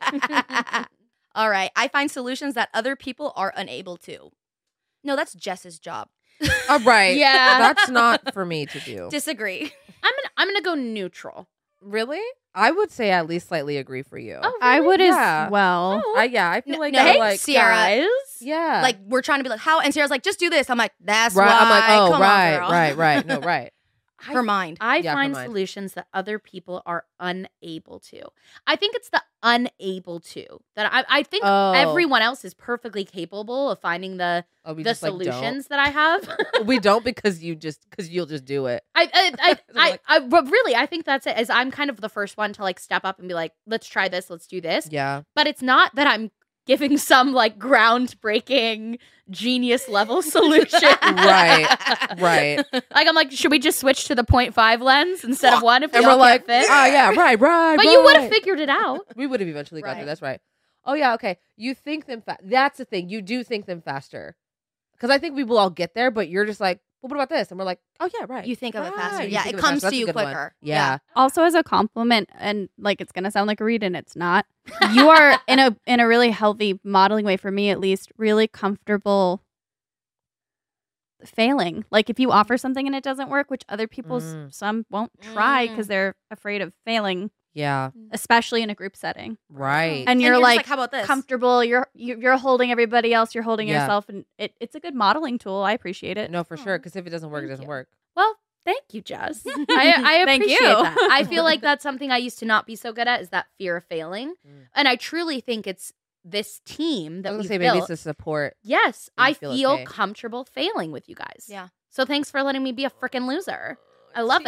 [SPEAKER 6] All right. I find solutions that other people are unable to. No, that's Jess's job.
[SPEAKER 5] All right.
[SPEAKER 4] Yeah.
[SPEAKER 5] That's not for me to do.
[SPEAKER 6] Disagree.
[SPEAKER 4] I'm gonna I'm gonna go neutral.
[SPEAKER 5] Really? I would say at least slightly agree for you.
[SPEAKER 4] Oh,
[SPEAKER 7] I would
[SPEAKER 5] Yeah.
[SPEAKER 7] as well.
[SPEAKER 5] I, yeah, I feel
[SPEAKER 6] No,
[SPEAKER 5] like
[SPEAKER 6] no,
[SPEAKER 5] I
[SPEAKER 6] hey,
[SPEAKER 5] like
[SPEAKER 6] Sierra.
[SPEAKER 4] Guys.
[SPEAKER 5] yeah.
[SPEAKER 6] Like we're trying to be like, how? And Sierra's like, just do this. I'm like, that's
[SPEAKER 5] right.
[SPEAKER 6] why.
[SPEAKER 5] I'm like, oh,
[SPEAKER 6] Come
[SPEAKER 5] right,
[SPEAKER 6] on, girl.
[SPEAKER 5] right, right. No, right.
[SPEAKER 6] Her mind.
[SPEAKER 4] I
[SPEAKER 5] Yeah, for
[SPEAKER 4] find
[SPEAKER 5] mine.
[SPEAKER 4] solutions that other people are unable to. I think it's the unable to that I, I think
[SPEAKER 5] Oh.
[SPEAKER 4] everyone else is perfectly capable of finding the
[SPEAKER 5] Oh, we
[SPEAKER 4] the
[SPEAKER 5] just, like, don't.
[SPEAKER 4] solutions that I have.
[SPEAKER 5] we don't because you just because you'll just do it.
[SPEAKER 4] I, I, I, I,
[SPEAKER 5] Like-
[SPEAKER 4] I, but really, I think that's it. Is I'm kind of the first one to like step up and be like, let's try this, let's do this.
[SPEAKER 5] Yeah.
[SPEAKER 4] But it's not that I'm giving some like groundbreaking genius level solution.
[SPEAKER 5] Right. Right.
[SPEAKER 4] Like I'm like, should we just switch to the point five lens instead of one if we
[SPEAKER 5] And
[SPEAKER 4] all
[SPEAKER 5] we're
[SPEAKER 4] can't
[SPEAKER 5] like,
[SPEAKER 4] fit?
[SPEAKER 5] oh yeah, right, right.
[SPEAKER 4] But you would have
[SPEAKER 5] right.
[SPEAKER 4] figured it out.
[SPEAKER 5] We would have eventually got
[SPEAKER 6] Right.
[SPEAKER 5] there. That's right. Oh yeah, okay. You think them fast. That's the thing. You do think them faster. Because I think we will all get there, but you're just like, well, what about this? And we're like, oh yeah, right.
[SPEAKER 6] You think of it faster.
[SPEAKER 5] Right. You
[SPEAKER 6] Yeah,
[SPEAKER 5] think
[SPEAKER 6] it
[SPEAKER 5] of
[SPEAKER 6] comes
[SPEAKER 5] faster.
[SPEAKER 6] to you
[SPEAKER 5] That's a good one.
[SPEAKER 6] quicker.
[SPEAKER 5] Yeah.
[SPEAKER 6] Yeah.
[SPEAKER 7] Also, as a compliment, and like it's gonna sound like a read, and it's not. You are in a in a really healthy modeling way, for me at least, really comfortable failing. Like if you offer something and it doesn't work, which other people s-
[SPEAKER 5] Mm.
[SPEAKER 7] some won't try
[SPEAKER 6] Mm.
[SPEAKER 7] because they're afraid of failing.
[SPEAKER 5] Yeah.
[SPEAKER 7] especially in a group setting.
[SPEAKER 5] Right.
[SPEAKER 7] And you're,
[SPEAKER 6] just
[SPEAKER 7] like,
[SPEAKER 6] how about this?
[SPEAKER 7] comfortable. You're you- you're holding everybody else. You're holding
[SPEAKER 5] Yeah.
[SPEAKER 7] yourself, and it, it's a good modeling tool. I appreciate it.
[SPEAKER 5] No, for sure. Because if it doesn't work, it
[SPEAKER 4] Thank
[SPEAKER 5] doesn't
[SPEAKER 4] you.
[SPEAKER 5] work.
[SPEAKER 4] Well, thank you, Jess. I, I
[SPEAKER 7] Thank
[SPEAKER 4] appreciate
[SPEAKER 7] you.
[SPEAKER 4] that. I feel like that's something I used to not be so good at, is that fear of failing.
[SPEAKER 5] Mm.
[SPEAKER 4] And I truly think it's this team
[SPEAKER 5] I
[SPEAKER 4] that
[SPEAKER 5] was
[SPEAKER 4] we
[SPEAKER 5] gonna say maybe
[SPEAKER 4] built.
[SPEAKER 5] it's the support.
[SPEAKER 4] Yes,
[SPEAKER 5] that you
[SPEAKER 4] I
[SPEAKER 5] feel
[SPEAKER 4] feel
[SPEAKER 5] okay.
[SPEAKER 4] comfortable failing with you guys.
[SPEAKER 6] Yeah.
[SPEAKER 4] So thanks for letting me be a freaking loser. I love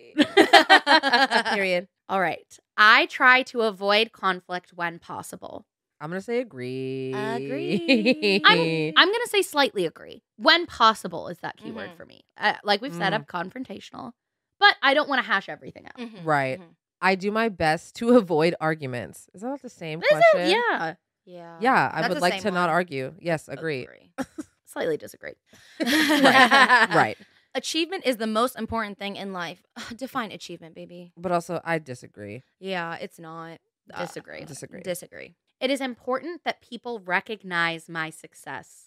[SPEAKER 4] it.
[SPEAKER 5] Period.
[SPEAKER 4] All right. I try to avoid conflict when possible.
[SPEAKER 5] I'm gonna say agree.
[SPEAKER 6] Agree.
[SPEAKER 4] I'm I'm gonna say slightly agree. When possible is that keyword
[SPEAKER 6] Mhm.
[SPEAKER 4] for me. Uh, like we've said,
[SPEAKER 5] Mm.
[SPEAKER 4] I'm confrontational, but I don't want to hash everything out.
[SPEAKER 6] Mhm,
[SPEAKER 5] Right.
[SPEAKER 6] mhm.
[SPEAKER 5] I do my best to avoid arguments. Is that not the same
[SPEAKER 4] Is
[SPEAKER 5] question?
[SPEAKER 4] it? Yeah.
[SPEAKER 6] Yeah.
[SPEAKER 5] Yeah, I
[SPEAKER 6] That's
[SPEAKER 5] would
[SPEAKER 6] the
[SPEAKER 5] like
[SPEAKER 6] same
[SPEAKER 5] to not
[SPEAKER 6] one.
[SPEAKER 5] argue. Yes, agree.
[SPEAKER 4] Slightly disagree.
[SPEAKER 5] Right. Right.
[SPEAKER 6] Achievement is the most important thing in life. Define achievement, baby.
[SPEAKER 5] But also, I disagree.
[SPEAKER 6] Yeah, it's not. Uh,
[SPEAKER 4] Disagree.
[SPEAKER 5] Disagree.
[SPEAKER 6] Disagree.
[SPEAKER 4] It is important that people recognize my success.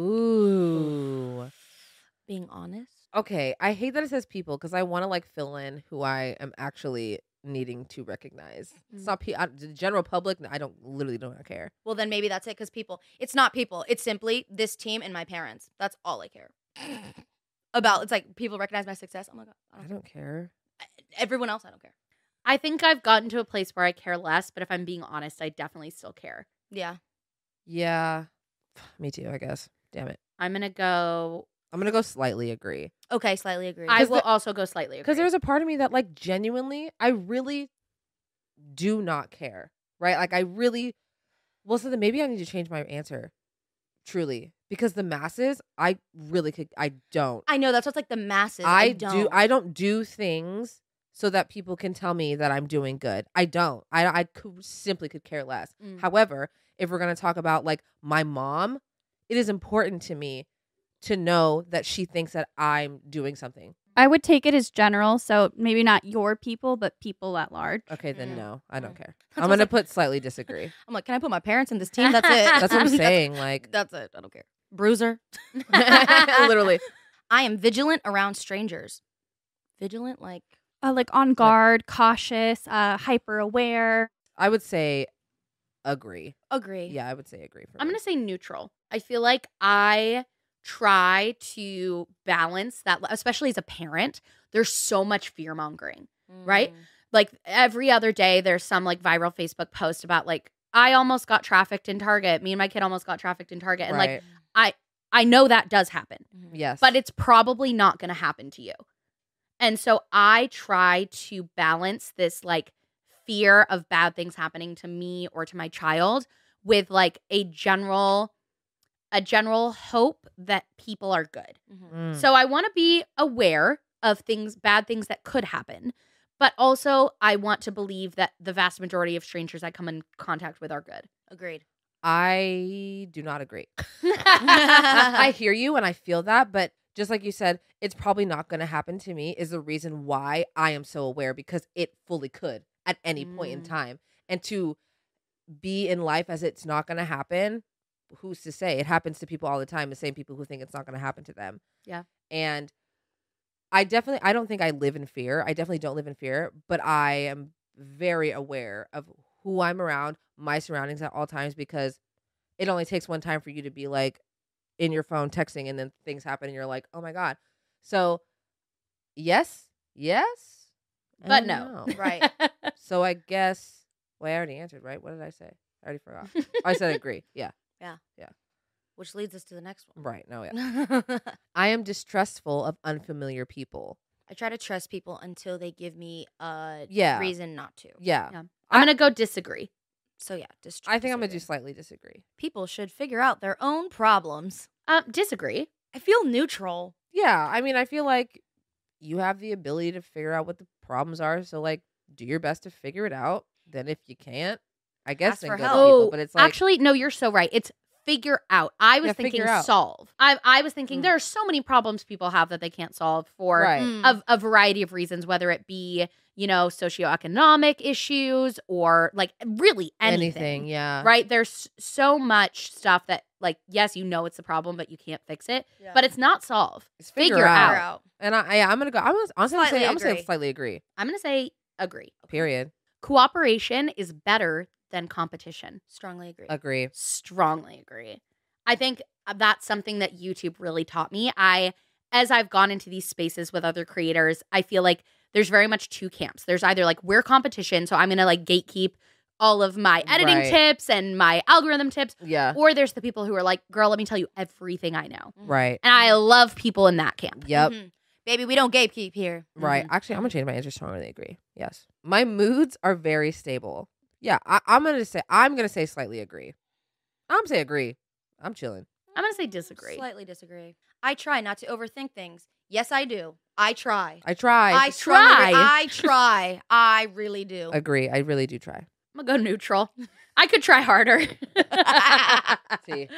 [SPEAKER 5] Ooh.
[SPEAKER 6] Being honest.
[SPEAKER 5] Okay, I hate that it says people because I want to like fill in who I am actually needing to recognize. It's
[SPEAKER 6] Mm.
[SPEAKER 5] not pe- I, the general public. I don't literally don't care.
[SPEAKER 6] Well, then maybe that's it because people, it's not people. It's simply this team and my parents. That's all I care about. It's like people recognize my success. Oh my God. I
[SPEAKER 5] I
[SPEAKER 6] don't,
[SPEAKER 5] don't care.
[SPEAKER 6] Everyone else, I don't care.
[SPEAKER 4] I think I've gotten to a place where I care less, but if I'm being honest, I definitely still care.
[SPEAKER 6] Yeah.
[SPEAKER 5] Yeah, me too. I guess. Damn it.
[SPEAKER 4] I'm going to go,
[SPEAKER 5] I'm gonna go slightly agree
[SPEAKER 6] Okay, slightly agree.
[SPEAKER 4] I
[SPEAKER 5] 'Cause
[SPEAKER 4] will
[SPEAKER 5] the-
[SPEAKER 4] also go slightly
[SPEAKER 5] because
[SPEAKER 4] agree.
[SPEAKER 5] there's a part of me that like genuinely, I really do not care. Right? Like I really. Well, so then maybe I need to change my answer. Truly, because the masses, I really could. I don't.
[SPEAKER 6] I know that's what's like the masses. I,
[SPEAKER 5] I
[SPEAKER 6] don't.
[SPEAKER 5] do. I don't do things so that people can tell me that I'm doing good. I don't. I I could, simply could care less.
[SPEAKER 6] Mm.
[SPEAKER 5] However, if we're gonna talk about like my mom, it is important to me to know that she thinks that I'm doing something.
[SPEAKER 7] I would take it as general, so maybe not your people, but people at large.
[SPEAKER 5] Okay, then
[SPEAKER 6] Mm.
[SPEAKER 5] no, I don't
[SPEAKER 6] Mm.
[SPEAKER 5] care.
[SPEAKER 6] That's
[SPEAKER 5] I'm
[SPEAKER 6] what I
[SPEAKER 5] gonna
[SPEAKER 6] was
[SPEAKER 5] put slightly disagree.
[SPEAKER 6] I'm like, can I put my parents in this team? That's it.
[SPEAKER 5] That's what I'm saying. Like
[SPEAKER 6] That's it. I don't care. Bruiser.
[SPEAKER 5] literally.
[SPEAKER 6] I am vigilant around strangers. Vigilant, like
[SPEAKER 7] Uh, like on guard, cautious, uh, hyper aware.
[SPEAKER 5] I would say agree.
[SPEAKER 6] agree.
[SPEAKER 5] Yeah, I would say agree. For
[SPEAKER 4] I'm
[SPEAKER 5] me.
[SPEAKER 4] going to say neutral. I feel like I try to balance that, especially as a parent. There's so much fear mongering, right?
[SPEAKER 6] Mm.
[SPEAKER 4] Like every other day, there's some like viral Facebook post about like, I almost got trafficked in Target. Me and my kid almost got trafficked in Target. And like,
[SPEAKER 5] Right.
[SPEAKER 4] I, I know that does happen,
[SPEAKER 5] Yes,
[SPEAKER 4] but it's probably not going to happen to you. And so I try to balance this like fear of bad things happening to me or to my child with like a general a general hope that people are good.
[SPEAKER 6] Mhm.
[SPEAKER 5] Mm.
[SPEAKER 4] So I want to be aware of things, bad things that could happen, but also I want to believe that the vast majority of strangers I come in contact with are good.
[SPEAKER 6] Agreed.
[SPEAKER 5] I do not agree. I hear you and I feel that, but just like you said, it's probably not going to happen to me is the reason why I am so aware because it fully could at any point in
[SPEAKER 6] Mm.
[SPEAKER 5] time. And to be in life as it's not going to happen, who's to say? It happens to people all the time, the same people who think it's not going to happen to them.
[SPEAKER 4] Yeah.
[SPEAKER 5] And I definitely, I don't think I live in fear. I definitely don't live in fear, but I am very aware of who I'm around, my surroundings at all times, because it only takes one time for you to be like in your phone texting and then things happen and you're like, oh my God. So yes, yes,
[SPEAKER 4] But
[SPEAKER 5] and
[SPEAKER 4] no.
[SPEAKER 6] Right.
[SPEAKER 5] So I guess, well, I already answered, right? What did I say? I already forgot. I said agree. Yeah.
[SPEAKER 6] Which leads us to the next one.
[SPEAKER 5] Right. No, yeah. I am distrustful of unfamiliar people.
[SPEAKER 6] I try to trust people until they give me a
[SPEAKER 5] Yeah.
[SPEAKER 6] reason not to.
[SPEAKER 5] Yeah.
[SPEAKER 4] Yeah. I'm going to go disagree.
[SPEAKER 6] So yeah, dist-
[SPEAKER 5] I think I'm going to do
[SPEAKER 6] disagree.
[SPEAKER 5] slightly disagree.
[SPEAKER 6] People should figure out their own problems.
[SPEAKER 4] Uh, disagree.
[SPEAKER 6] I feel neutral.
[SPEAKER 5] Yeah. I mean, I feel like you have the ability to figure out what the problems are. So, like, do your best to figure it out. Then if you can't, I guess
[SPEAKER 6] Ask
[SPEAKER 5] then
[SPEAKER 6] for
[SPEAKER 5] go to
[SPEAKER 6] help.
[SPEAKER 5] people.
[SPEAKER 4] Oh,
[SPEAKER 5] But it's like,
[SPEAKER 4] actually, no, you're so right. It's figure out. I was
[SPEAKER 5] Yeah,
[SPEAKER 4] thinking
[SPEAKER 5] figure out.
[SPEAKER 4] solve. I, I was thinking
[SPEAKER 5] Mm.
[SPEAKER 4] there are so many problems people have that they can't solve for
[SPEAKER 5] right.
[SPEAKER 6] Mm.
[SPEAKER 4] a, a variety of reasons, whether it be, you know, socioeconomic issues or like really anything.
[SPEAKER 5] Anything. Yeah.
[SPEAKER 4] Right? There's so much stuff that, like, yes, you know it's a problem, but you can't fix it.
[SPEAKER 6] Yeah.
[SPEAKER 4] But it's not solve.
[SPEAKER 5] It's
[SPEAKER 4] Figure
[SPEAKER 5] figure,
[SPEAKER 4] out.
[SPEAKER 6] Figure
[SPEAKER 5] out.
[SPEAKER 6] out.
[SPEAKER 5] And I, I, I'm going to go, I'm gonna, honestly, I'm going to
[SPEAKER 6] Slightly
[SPEAKER 5] say, I'm gonna say
[SPEAKER 6] agree.
[SPEAKER 5] slightly agree.
[SPEAKER 4] I'm going to say agree.
[SPEAKER 5] Period.
[SPEAKER 4] Cooperation is better than competition.
[SPEAKER 6] Strongly agree.
[SPEAKER 5] Agree.
[SPEAKER 4] Strongly agree. I think that's something that YouTube really taught me. I, as I've gone into these spaces with other creators, I feel like there's very much two camps. There's either like, we're competition, so I'm going to like gatekeep all of my editing
[SPEAKER 5] Right.
[SPEAKER 4] tips and my algorithm tips.
[SPEAKER 5] Yeah.
[SPEAKER 4] Or there's the people who are like, girl, let me tell you everything I know.
[SPEAKER 5] Right.
[SPEAKER 4] And I love people in that camp.
[SPEAKER 5] Yep.
[SPEAKER 6] Mhm. Baby, we don't gatekeep here.
[SPEAKER 5] Right.
[SPEAKER 4] Mm-hmm.
[SPEAKER 5] Actually, I'm gonna change my answer. Strongly agree. Yes. My moods are very stable. Yeah. I, I'm gonna say. I'm gonna say slightly agree. I'm gonna say agree. I'm chilling.
[SPEAKER 4] I'm going to say disagree.
[SPEAKER 6] Slightly disagree. I try not to overthink things. Yes, I do. I try.
[SPEAKER 5] I try.
[SPEAKER 6] I
[SPEAKER 4] try.
[SPEAKER 6] try. I try. I really do.
[SPEAKER 5] agree. I really do try.
[SPEAKER 4] I'm going to go neutral. I could try harder.
[SPEAKER 5] See,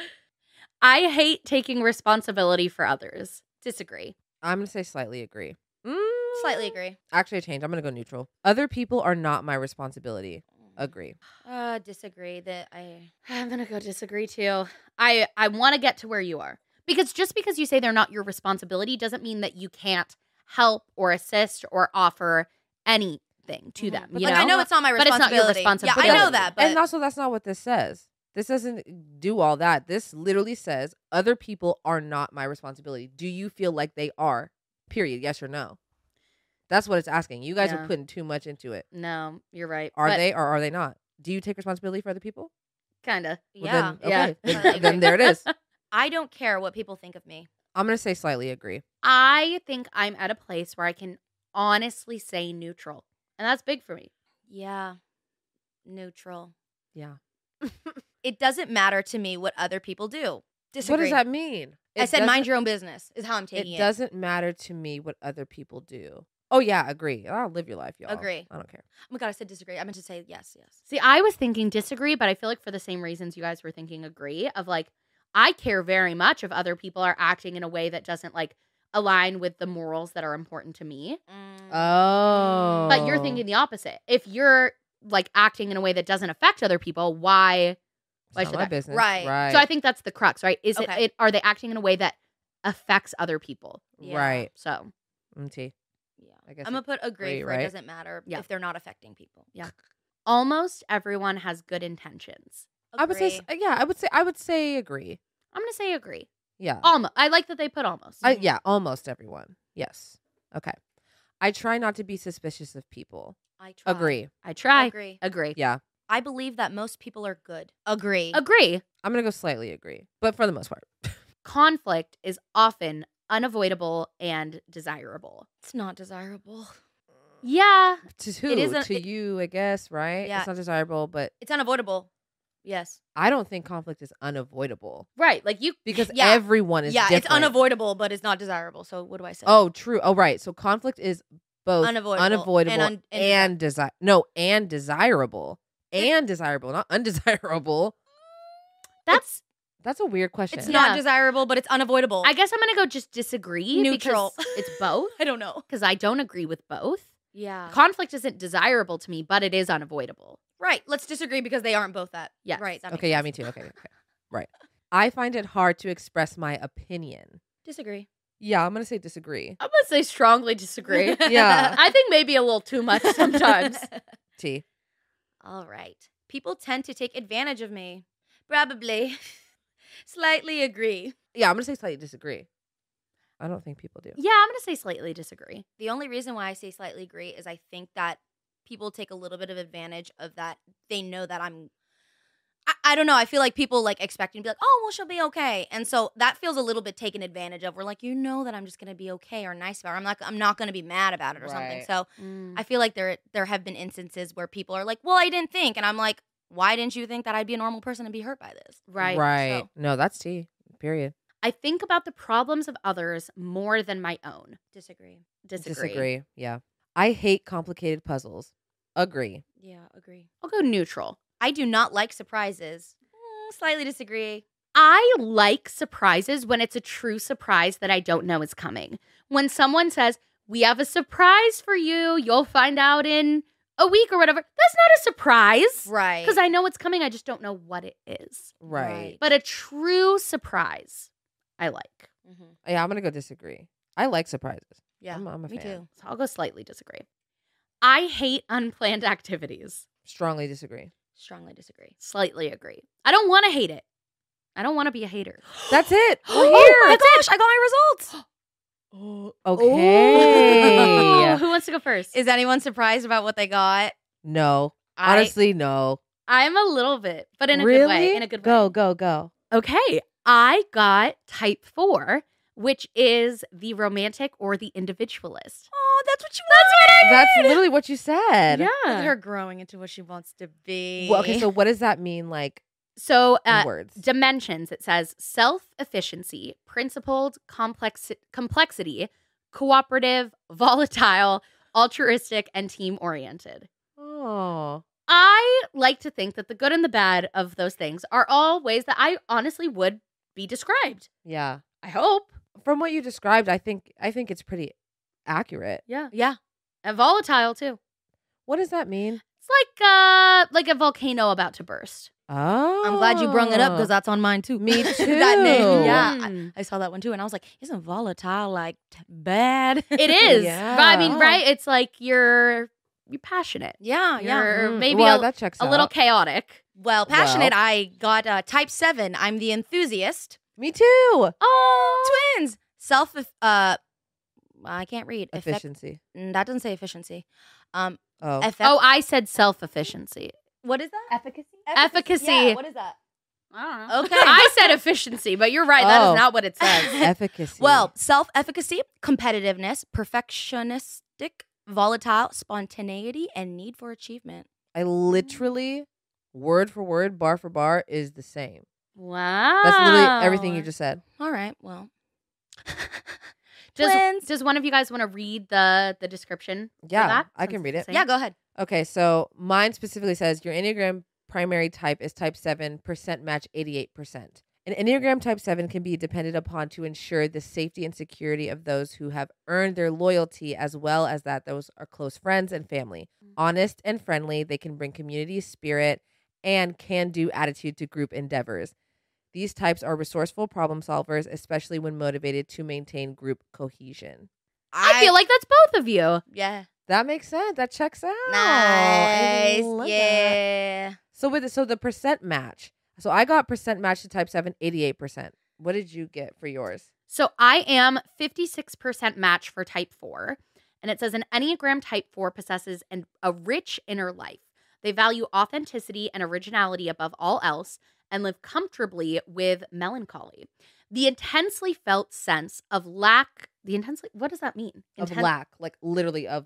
[SPEAKER 4] I hate taking responsibility for others. Disagree.
[SPEAKER 5] I'm gonna say slightly agree. Mm,
[SPEAKER 6] Slightly agree.
[SPEAKER 5] Actually, I changed. I'm gonna go neutral. Other people are not my responsibility. Agree.
[SPEAKER 6] Uh, disagree that I.
[SPEAKER 4] I'm going to go disagree too. I, I want to get to where you are. Because just because you say they're not your responsibility doesn't mean that you can't help or assist or offer anything to them.
[SPEAKER 6] But
[SPEAKER 4] you
[SPEAKER 6] like,
[SPEAKER 4] know?
[SPEAKER 6] I know it's not my
[SPEAKER 4] But it's not your
[SPEAKER 6] responsibility. Yeah, I
[SPEAKER 4] responsibility.
[SPEAKER 6] know that, but
[SPEAKER 5] and also, that's not what this says. This doesn't do all that. This literally says other people are not my responsibility. Do you feel like they are? Period. Yes or no? That's what it's asking. You guys
[SPEAKER 4] Yeah.
[SPEAKER 5] are putting too much into it.
[SPEAKER 4] No, you're right.
[SPEAKER 5] Are they or are they not? Do you take responsibility for other people?
[SPEAKER 4] Kind of.
[SPEAKER 5] Well,
[SPEAKER 6] yeah.
[SPEAKER 5] Then,
[SPEAKER 4] Yeah.
[SPEAKER 5] okay. Then, then there it is.
[SPEAKER 6] I don't care what people think of me.
[SPEAKER 5] I'm going to say slightly agree.
[SPEAKER 4] I think I'm at a place where I can honestly say neutral. And that's big for me.
[SPEAKER 6] Yeah. Neutral.
[SPEAKER 5] Yeah.
[SPEAKER 6] It doesn't matter to me what other people do. Disagree.
[SPEAKER 5] What does that mean?
[SPEAKER 6] I
[SPEAKER 5] It
[SPEAKER 6] said mind
[SPEAKER 5] doesn't-
[SPEAKER 6] your own business is how I'm taking
[SPEAKER 5] It
[SPEAKER 6] it.
[SPEAKER 5] doesn't matter to me what other people do. Oh, yeah. Agree. I'll live your life, y'all.
[SPEAKER 6] Agree.
[SPEAKER 5] I don't care.
[SPEAKER 6] Oh my God, I said disagree. I meant to say yes, yes.
[SPEAKER 4] See, I was thinking disagree, but I feel like for the same reasons you guys were thinking agree of like, I care very much if other people are acting in a way that doesn't like align with the morals that are important to me.
[SPEAKER 6] Mm.
[SPEAKER 5] Oh.
[SPEAKER 4] But you're thinking the opposite. If you're like acting in a way that doesn't affect other people, why? Why
[SPEAKER 5] It's
[SPEAKER 4] should
[SPEAKER 5] not my
[SPEAKER 4] that?
[SPEAKER 6] Oh,
[SPEAKER 5] business.
[SPEAKER 6] Right.
[SPEAKER 5] Right.
[SPEAKER 4] So I think that's the crux, right? Is
[SPEAKER 6] Okay.
[SPEAKER 4] it, it? Are they acting in a way that affects other people?
[SPEAKER 6] Yeah.
[SPEAKER 5] Right.
[SPEAKER 4] So
[SPEAKER 5] Mm, T.
[SPEAKER 6] Yeah.
[SPEAKER 5] I guess
[SPEAKER 6] I'm going to put agree,
[SPEAKER 5] agree,
[SPEAKER 6] for
[SPEAKER 5] right?
[SPEAKER 6] it doesn't matter
[SPEAKER 4] Yeah.
[SPEAKER 6] if they're not affecting people.
[SPEAKER 4] yeah, almost everyone has good intentions.
[SPEAKER 5] I would say,
[SPEAKER 6] Agree.
[SPEAKER 5] s- yeah, I would say, I would say agree.
[SPEAKER 4] I'm gonna say agree.
[SPEAKER 5] Yeah.
[SPEAKER 4] Almost. I like that they put almost.
[SPEAKER 5] I, yeah, almost everyone. Yes. Okay. I try not to be suspicious of people.
[SPEAKER 6] I try.
[SPEAKER 5] Agree.
[SPEAKER 4] I try.
[SPEAKER 6] Agree.
[SPEAKER 4] Agree.
[SPEAKER 5] Yeah.
[SPEAKER 6] I believe that most people are good. Agree.
[SPEAKER 4] Agree.
[SPEAKER 5] I'm going to go slightly agree, but for the most part.
[SPEAKER 4] Conflict is often unavoidable and desirable.
[SPEAKER 6] It's not desirable.
[SPEAKER 4] Yeah.
[SPEAKER 5] To who?
[SPEAKER 6] It isn't-
[SPEAKER 5] to
[SPEAKER 6] it-
[SPEAKER 5] you, I guess, right?
[SPEAKER 6] Yeah.
[SPEAKER 5] It's not desirable, but
[SPEAKER 6] It's unavoidable. Yes.
[SPEAKER 5] I don't think conflict is unavoidable
[SPEAKER 4] Right. Like you.
[SPEAKER 5] because
[SPEAKER 6] Yeah.
[SPEAKER 5] everyone is
[SPEAKER 6] yeah,
[SPEAKER 5] different.
[SPEAKER 6] it's unavoidable, but it's not desirable. So what do I say?
[SPEAKER 5] Oh, true. Oh, right. So conflict is both
[SPEAKER 6] Unavoidable
[SPEAKER 5] unavoidable,
[SPEAKER 6] and
[SPEAKER 5] and,
[SPEAKER 6] un- and
[SPEAKER 5] desire. No, and desirable. And desirable, not undesirable.
[SPEAKER 4] That's.
[SPEAKER 5] That's a weird question.
[SPEAKER 6] It's
[SPEAKER 4] Yeah.
[SPEAKER 6] not desirable, but it's unavoidable.
[SPEAKER 4] I guess I'm gonna go just disagree.
[SPEAKER 6] Neutral.
[SPEAKER 4] because It's both.
[SPEAKER 6] I don't know.
[SPEAKER 4] Because I don't agree with both.
[SPEAKER 6] Yeah.
[SPEAKER 4] Conflict isn't desirable to me, but it is unavoidable.
[SPEAKER 6] Right. Let's disagree because they aren't both that.
[SPEAKER 4] Yes.
[SPEAKER 6] Right. That makes
[SPEAKER 5] Okay, yeah,
[SPEAKER 6] sense.
[SPEAKER 5] me too. Okay, okay. Right. I find it hard to express my opinion.
[SPEAKER 6] Disagree.
[SPEAKER 5] Yeah, I'm going to say disagree.
[SPEAKER 4] I'm gonna say strongly disagree.
[SPEAKER 5] Yeah.
[SPEAKER 4] I think maybe a little too much sometimes.
[SPEAKER 5] T.
[SPEAKER 6] All right. People tend to take advantage of me. Probably. Slightly agree.
[SPEAKER 5] Yeah, I'm going to say slightly disagree. I don't think people do.
[SPEAKER 4] Yeah, I'm gonna say slightly disagree.
[SPEAKER 6] The only reason why I say slightly agree is I think that people take a little bit of advantage of that. They know that I'm. I, I don't know. I feel like people like expect me to be like, oh, well, she'll be okay, and so that feels a little bit taken advantage of. We're like, you know that I'm just gonna be okay or nice about it. I'm not. I'm not gonna be mad about it or something.
[SPEAKER 5] Right.
[SPEAKER 6] So
[SPEAKER 4] Mm.
[SPEAKER 6] I feel like there there have been instances where people are like, well, I didn't think, and I'm like, why didn't you think that I'd be a normal person and be hurt by this?
[SPEAKER 4] Right.
[SPEAKER 5] Right.
[SPEAKER 6] So-
[SPEAKER 5] No, that's T. Period.
[SPEAKER 4] I think about the problems of others more than my own.
[SPEAKER 6] Disagree.
[SPEAKER 4] Disagree.
[SPEAKER 5] Disagree. Yeah. I hate complicated puzzles. Agree.
[SPEAKER 6] Yeah, agree.
[SPEAKER 4] I'll go neutral.
[SPEAKER 6] I do not like surprises. Mm, slightly disagree.
[SPEAKER 4] I like surprises when it's a true surprise that I don't know is coming. When someone says, we have a surprise for you, you'll find out in a week or whatever, that's not a surprise.
[SPEAKER 6] Right.
[SPEAKER 4] Because I know it's coming, I just don't know what it is.
[SPEAKER 5] Right.
[SPEAKER 6] Right.
[SPEAKER 4] But a true surprise, I like.
[SPEAKER 6] Mm-hmm.
[SPEAKER 5] Yeah, I'm going to go disagree. I like surprises.
[SPEAKER 6] Yeah,
[SPEAKER 5] I'm, I'm a
[SPEAKER 6] me
[SPEAKER 5] fan.
[SPEAKER 6] too.
[SPEAKER 4] So I'll go slightly disagree. I hate unplanned activities.
[SPEAKER 5] Strongly disagree.
[SPEAKER 6] Strongly disagree.
[SPEAKER 4] Slightly agree. I don't want to hate it. I don't want to be a hater.
[SPEAKER 5] That's it. We're
[SPEAKER 6] Oh
[SPEAKER 5] here.
[SPEAKER 6] my gosh, I got my results.
[SPEAKER 5] Okay.
[SPEAKER 4] Oh, who wants to go first?
[SPEAKER 6] Is anyone surprised about what they got?
[SPEAKER 5] No.
[SPEAKER 4] I-
[SPEAKER 5] Honestly, no.
[SPEAKER 4] I'm a little bit, but in a
[SPEAKER 5] really?
[SPEAKER 4] good way. In a good way.
[SPEAKER 5] Go, go, go.
[SPEAKER 4] Okay. I got type four, which is the romantic or the individualist.
[SPEAKER 6] Oh, that's what you
[SPEAKER 4] That's what I
[SPEAKER 5] That's
[SPEAKER 4] made.
[SPEAKER 5] literally what you said.
[SPEAKER 6] Look at
[SPEAKER 4] Yeah.
[SPEAKER 6] her growing into what she wants to be.
[SPEAKER 5] Well, okay, so what does that mean, like,
[SPEAKER 4] So,
[SPEAKER 5] in
[SPEAKER 4] uh,
[SPEAKER 5] words?
[SPEAKER 4] dimensions, it says self-efficiency, principled complex- complexity, cooperative, volatile, altruistic, and team-oriented.
[SPEAKER 5] Oh.
[SPEAKER 4] I like to think that the good and the bad of those things are all ways that I honestly would be described.
[SPEAKER 5] Yeah.
[SPEAKER 4] I hope.
[SPEAKER 5] From what you described, I think I think it's pretty accurate.
[SPEAKER 4] Yeah.
[SPEAKER 6] yeah.
[SPEAKER 4] And volatile, too.
[SPEAKER 5] What does that mean?
[SPEAKER 4] It's like uh like a volcano about to burst.
[SPEAKER 5] Oh.
[SPEAKER 6] I'm glad you brung it up because that's on mine too.
[SPEAKER 5] Me
[SPEAKER 6] that
[SPEAKER 5] too.
[SPEAKER 6] name. Yeah.
[SPEAKER 4] Mm.
[SPEAKER 6] I, I saw that one too. And I was like, isn't volatile like t- bad?
[SPEAKER 4] It is.
[SPEAKER 5] Yeah.
[SPEAKER 4] But I mean, right? It's like you're you're passionate.
[SPEAKER 6] Yeah. Yeah.
[SPEAKER 4] You're
[SPEAKER 5] Mm,
[SPEAKER 4] maybe
[SPEAKER 5] well,
[SPEAKER 4] a,
[SPEAKER 5] that checks
[SPEAKER 4] a little
[SPEAKER 5] out.
[SPEAKER 4] chaotic.
[SPEAKER 6] Well, passionate.
[SPEAKER 5] Well.
[SPEAKER 6] I got uh, type seven. I'm the enthusiast.
[SPEAKER 5] Me too.
[SPEAKER 4] Oh,
[SPEAKER 6] Twins. Self. Uh, I can't read. Effect-
[SPEAKER 5] Efficiency.
[SPEAKER 6] Mm, that doesn't say efficiency. Um.
[SPEAKER 5] Oh.
[SPEAKER 6] Effect-
[SPEAKER 4] oh, I said self-efficiency.
[SPEAKER 6] What is that?
[SPEAKER 7] Efficacy?
[SPEAKER 4] Efficacy.
[SPEAKER 6] Yeah, what is that?
[SPEAKER 7] I don't know.
[SPEAKER 6] Okay.
[SPEAKER 4] I said efficiency, but you're right. That
[SPEAKER 5] Oh.
[SPEAKER 4] is not what it says.
[SPEAKER 5] Efficacy.
[SPEAKER 6] Well, self-efficacy, competitiveness, perfectionistic, volatile, spontaneity, and need for achievement.
[SPEAKER 5] I literally, word for word, bar for bar, is the same.
[SPEAKER 4] Wow.
[SPEAKER 5] That's literally everything you just said.
[SPEAKER 6] All right. Well.
[SPEAKER 4] Does,
[SPEAKER 6] Twins.
[SPEAKER 4] does one of you guys want to read the the description? for
[SPEAKER 5] Yeah,
[SPEAKER 4] that,
[SPEAKER 5] I can
[SPEAKER 4] since
[SPEAKER 5] read
[SPEAKER 4] it's
[SPEAKER 5] it.
[SPEAKER 4] the
[SPEAKER 6] Yeah.
[SPEAKER 4] same?
[SPEAKER 6] Go ahead.
[SPEAKER 5] Okay, so mine specifically says your Enneagram primary type is type seven, percent match eighty-eight percent. An Enneagram type seven can be depended upon to ensure the safety and security of those who have earned their loyalty, as well as that those are close friends and family. Honest and friendly, they can bring community spirit and can-do attitude to group endeavors. These types are resourceful problem solvers, especially when motivated to maintain group cohesion.
[SPEAKER 4] I feel like that's both of you.
[SPEAKER 6] Yeah.
[SPEAKER 5] That makes sense. That checks out. I
[SPEAKER 6] Nice.
[SPEAKER 5] love that.
[SPEAKER 6] Yeah.
[SPEAKER 5] So with so the percent match. So I got percent match to type seven, eighty-eight percent. What did you get for yours?
[SPEAKER 4] So I am fifty-six percent match for type four. And it says an Enneagram type four possesses an, a rich inner life. They value authenticity and originality above all else and live comfortably with melancholy. The intensely felt sense of lack, the intensely, what does that mean?
[SPEAKER 5] Of
[SPEAKER 4] Inten-
[SPEAKER 5] lack, like literally of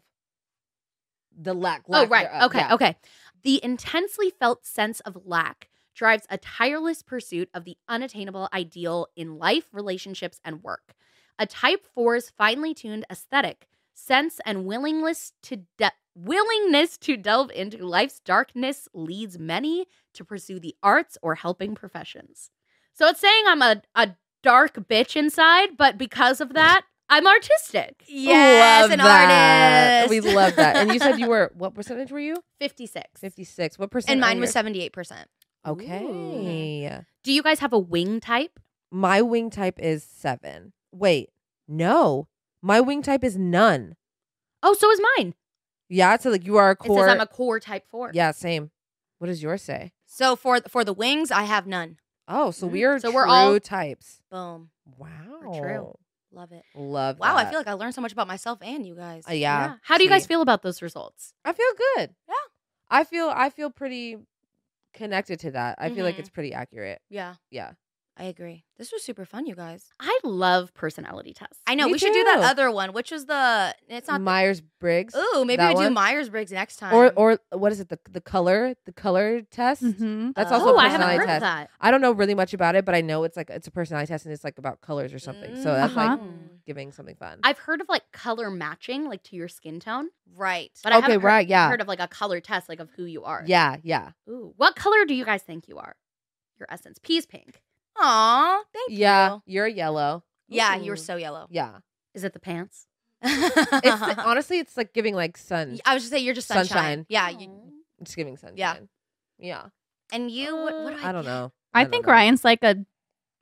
[SPEAKER 5] the lack.
[SPEAKER 4] Oh,
[SPEAKER 5] lack
[SPEAKER 4] right.
[SPEAKER 5] thereof.
[SPEAKER 4] Okay.
[SPEAKER 5] Yeah.
[SPEAKER 4] Okay. The intensely felt sense of lack drives a tireless pursuit of the unattainable ideal in life, relationships, and work. A type four's finely tuned aesthetic, sense, and willingness to de- willingness to delve into life's darkness leads many to pursue the arts or helping professions. So it's saying I'm a, a dark bitch inside, but because of that, I'm artistic.
[SPEAKER 6] Yes,
[SPEAKER 5] Love
[SPEAKER 6] an
[SPEAKER 5] that.
[SPEAKER 6] artist.
[SPEAKER 5] We love that. And you said you were, what percentage were you?
[SPEAKER 4] fifty-six.
[SPEAKER 5] fifty-six. What percent?
[SPEAKER 6] And
[SPEAKER 5] are
[SPEAKER 6] mine was
[SPEAKER 5] yours?
[SPEAKER 6] seventy-eight percent.
[SPEAKER 5] Okay.
[SPEAKER 4] Do you guys have a wing type?
[SPEAKER 5] My wing type is seven. Wait, no. My wing type is none.
[SPEAKER 4] Oh, so is mine.
[SPEAKER 5] Yeah, so like you are a
[SPEAKER 4] It
[SPEAKER 5] core.
[SPEAKER 4] says I'm a core type four.
[SPEAKER 5] Yeah, same. What does yours say?
[SPEAKER 6] So for for the wings, I have none.
[SPEAKER 5] Oh, so
[SPEAKER 4] Mhm.
[SPEAKER 5] we are
[SPEAKER 4] So
[SPEAKER 5] true
[SPEAKER 4] we're all-
[SPEAKER 5] types.
[SPEAKER 6] Boom.
[SPEAKER 5] Wow.
[SPEAKER 4] true.
[SPEAKER 6] Love it.
[SPEAKER 5] Love
[SPEAKER 6] Wow, I
[SPEAKER 5] that.
[SPEAKER 6] feel like I learned so much about myself and you guys.
[SPEAKER 5] Uh, yeah.
[SPEAKER 4] How do you guys
[SPEAKER 5] See?
[SPEAKER 4] feel about those results?
[SPEAKER 5] I feel good.
[SPEAKER 6] Yeah.
[SPEAKER 5] I feel I feel pretty connected to that. I feel like
[SPEAKER 6] Mhm.
[SPEAKER 5] it's pretty accurate.
[SPEAKER 6] Yeah,
[SPEAKER 5] Yeah.
[SPEAKER 6] I agree. This was super fun, you guys.
[SPEAKER 4] I love personality tests.
[SPEAKER 6] I know
[SPEAKER 5] Me
[SPEAKER 6] we should do that
[SPEAKER 5] too.
[SPEAKER 6] other one, which was the. It's not.
[SPEAKER 5] Myers Briggs.
[SPEAKER 6] The, ooh, maybe
[SPEAKER 5] that
[SPEAKER 6] we do
[SPEAKER 5] one?
[SPEAKER 6] Myers Briggs next time.
[SPEAKER 5] Or or what is it? The the color the color test.
[SPEAKER 7] Mm-hmm.
[SPEAKER 5] That's
[SPEAKER 6] Oh,
[SPEAKER 5] also a
[SPEAKER 4] oh, I haven't
[SPEAKER 5] personality
[SPEAKER 4] heard
[SPEAKER 5] test.
[SPEAKER 4] of that.
[SPEAKER 5] I don't know really much about it, but I know it's like it's a personality test and it's like about colors or something. So that's like
[SPEAKER 6] Mm.
[SPEAKER 5] giving something fun.
[SPEAKER 4] I've heard of like color matching, like to your skin tone,
[SPEAKER 6] right.
[SPEAKER 4] but I
[SPEAKER 5] Okay,
[SPEAKER 4] haven't heard,
[SPEAKER 5] right, yeah.
[SPEAKER 4] heard of like a color test, like of who you are.
[SPEAKER 5] yeah, yeah,
[SPEAKER 4] Ooh, what color do you guys think you are? Your essence, peas pink.
[SPEAKER 6] Aw, thank
[SPEAKER 5] yeah.
[SPEAKER 6] you.
[SPEAKER 5] You're yellow.
[SPEAKER 6] Yeah,
[SPEAKER 4] Ooh.
[SPEAKER 6] you're so yellow.
[SPEAKER 5] Yeah.
[SPEAKER 4] Is it the pants?
[SPEAKER 5] It's honestly, it's like giving like sun.
[SPEAKER 6] I was just saying you're just sunshine.
[SPEAKER 5] Sunshine.
[SPEAKER 6] Yeah, you,
[SPEAKER 5] It's giving sunshine.
[SPEAKER 6] Yeah.
[SPEAKER 5] Yeah.
[SPEAKER 6] and you. What? what do I,
[SPEAKER 5] I don't know.
[SPEAKER 7] I
[SPEAKER 5] don't
[SPEAKER 7] think
[SPEAKER 5] know.
[SPEAKER 7] Ryan's like a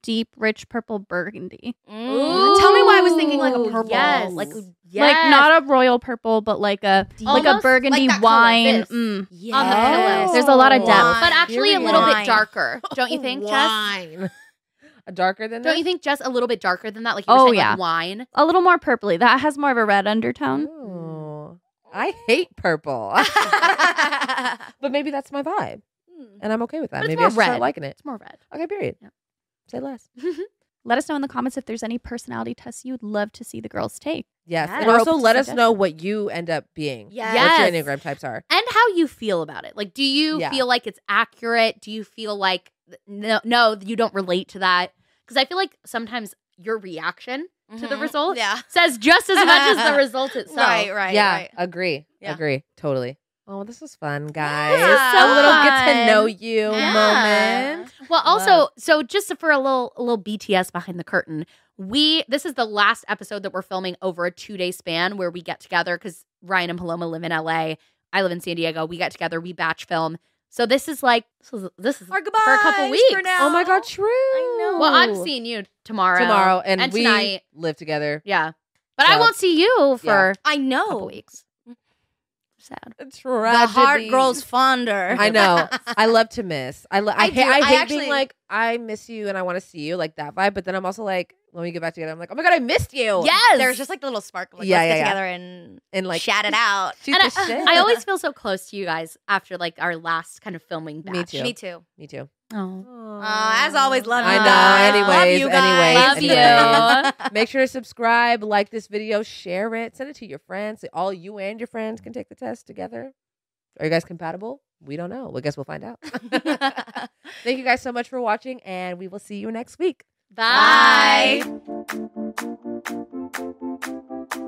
[SPEAKER 7] deep, rich purple burgundy.
[SPEAKER 6] Mm. Tell me why I was thinking like a
[SPEAKER 4] Ooh,
[SPEAKER 6] purple.
[SPEAKER 4] yes.
[SPEAKER 6] Like,
[SPEAKER 7] Like not a royal purple, but like a like a
[SPEAKER 4] Almost
[SPEAKER 7] burgundy
[SPEAKER 6] like that color,
[SPEAKER 7] wine.
[SPEAKER 6] this.
[SPEAKER 7] Mm.
[SPEAKER 6] yes.
[SPEAKER 4] on the pillow.
[SPEAKER 7] There's a lot of depth.
[SPEAKER 6] Wine.
[SPEAKER 4] but actually a little
[SPEAKER 6] Wine.
[SPEAKER 4] bit darker. Don't you think, Jess?
[SPEAKER 5] Wine. Darker than
[SPEAKER 4] Don't
[SPEAKER 5] this?
[SPEAKER 4] you think just a little bit darker than that? Like you were
[SPEAKER 7] Oh,
[SPEAKER 4] saying,
[SPEAKER 7] yeah.
[SPEAKER 4] like wine.
[SPEAKER 7] A little more purpley. That has more of a red undertone.
[SPEAKER 5] Oh, I hate purple. But maybe that's my vibe. And I'm okay with that.
[SPEAKER 4] But it's
[SPEAKER 5] Maybe
[SPEAKER 4] more
[SPEAKER 5] I should start
[SPEAKER 4] red.
[SPEAKER 5] liking it.
[SPEAKER 4] It's more red.
[SPEAKER 5] Okay, period.
[SPEAKER 4] Yeah.
[SPEAKER 5] Say less.
[SPEAKER 7] Let us know in the comments if there's any personality tests you would love to see the girls take.
[SPEAKER 5] Yes.
[SPEAKER 4] Yes.
[SPEAKER 5] And
[SPEAKER 7] We're
[SPEAKER 5] also
[SPEAKER 7] open to
[SPEAKER 5] let us
[SPEAKER 7] suggestions.
[SPEAKER 5] know what you end up being.
[SPEAKER 6] Yes.
[SPEAKER 5] What your
[SPEAKER 4] Yes.
[SPEAKER 5] Enneagram types are.
[SPEAKER 4] And how you feel about it. Like, do you
[SPEAKER 5] Yeah.
[SPEAKER 4] feel like it's accurate? Do you feel like no, no, you don't relate to that? Because I feel like sometimes your reaction to the
[SPEAKER 6] Mhm.
[SPEAKER 4] result
[SPEAKER 6] Yeah.
[SPEAKER 4] says just as much as the result itself.
[SPEAKER 6] Right, right,
[SPEAKER 5] yeah.
[SPEAKER 6] right.
[SPEAKER 5] Agree.
[SPEAKER 6] Yeah.
[SPEAKER 5] Agree. Totally. Oh, this was fun, guys.
[SPEAKER 6] Yeah.
[SPEAKER 5] A little get to
[SPEAKER 7] Fun.
[SPEAKER 5] know you
[SPEAKER 4] Yeah.
[SPEAKER 5] moment.
[SPEAKER 4] Well, also,
[SPEAKER 5] Love.
[SPEAKER 4] so just for a little a little B T S behind the curtain, we this is the last episode that we're filming over a two day span where we get together because Ryan and Paloma live in L A. I live in San Diego. We get together, we batch film. So this is like this is this is
[SPEAKER 6] Our
[SPEAKER 4] for a couple
[SPEAKER 6] goodbyes
[SPEAKER 4] weeks.
[SPEAKER 6] for now.
[SPEAKER 5] Oh my God, true.
[SPEAKER 6] I know.
[SPEAKER 4] Well, I'm seeing you tomorrow.
[SPEAKER 5] tomorrow, and,
[SPEAKER 4] and
[SPEAKER 5] we
[SPEAKER 4] tonight.
[SPEAKER 5] live together.
[SPEAKER 4] Yeah, but I
[SPEAKER 5] So-
[SPEAKER 4] won't see you for
[SPEAKER 6] I
[SPEAKER 4] a
[SPEAKER 6] know.
[SPEAKER 4] couple weeks. Sad.
[SPEAKER 6] The heart grows fonder.
[SPEAKER 5] I know. I love to miss. I lo- I,
[SPEAKER 6] I
[SPEAKER 5] hate,
[SPEAKER 6] do.
[SPEAKER 5] I
[SPEAKER 6] I
[SPEAKER 5] hate
[SPEAKER 6] actually-
[SPEAKER 5] being like I miss you and I want to see you, like that vibe. But then I'm also like, when we get back together, I'm like, oh my God, I missed you.
[SPEAKER 4] Yes,
[SPEAKER 6] There's just like a little spark. Like,
[SPEAKER 5] Yeah,
[SPEAKER 6] let's
[SPEAKER 5] yeah,
[SPEAKER 6] get
[SPEAKER 5] yeah.
[SPEAKER 6] together and
[SPEAKER 5] and like
[SPEAKER 6] chat it out.
[SPEAKER 5] shoot
[SPEAKER 4] and
[SPEAKER 5] the
[SPEAKER 4] I,
[SPEAKER 5] shit.
[SPEAKER 4] I always feel so close to you guys after like our last kind of filming batch.
[SPEAKER 5] Me too.
[SPEAKER 6] Me too.
[SPEAKER 5] Me too.
[SPEAKER 4] Oh.
[SPEAKER 6] Uh, as always, love you
[SPEAKER 5] I know.
[SPEAKER 6] guys.
[SPEAKER 5] Anyways,
[SPEAKER 6] love you guys.
[SPEAKER 5] anyways,
[SPEAKER 4] Love
[SPEAKER 5] anyways.
[SPEAKER 4] you.
[SPEAKER 5] Make sure to subscribe, like this video, share it, send it to your friends. All you and your friends can take the test together. Are you guys compatible? We don't know. Well, I guess we'll find out. Thank you guys so much for watching, and we will see you next week.
[SPEAKER 4] Bye.
[SPEAKER 6] Bye.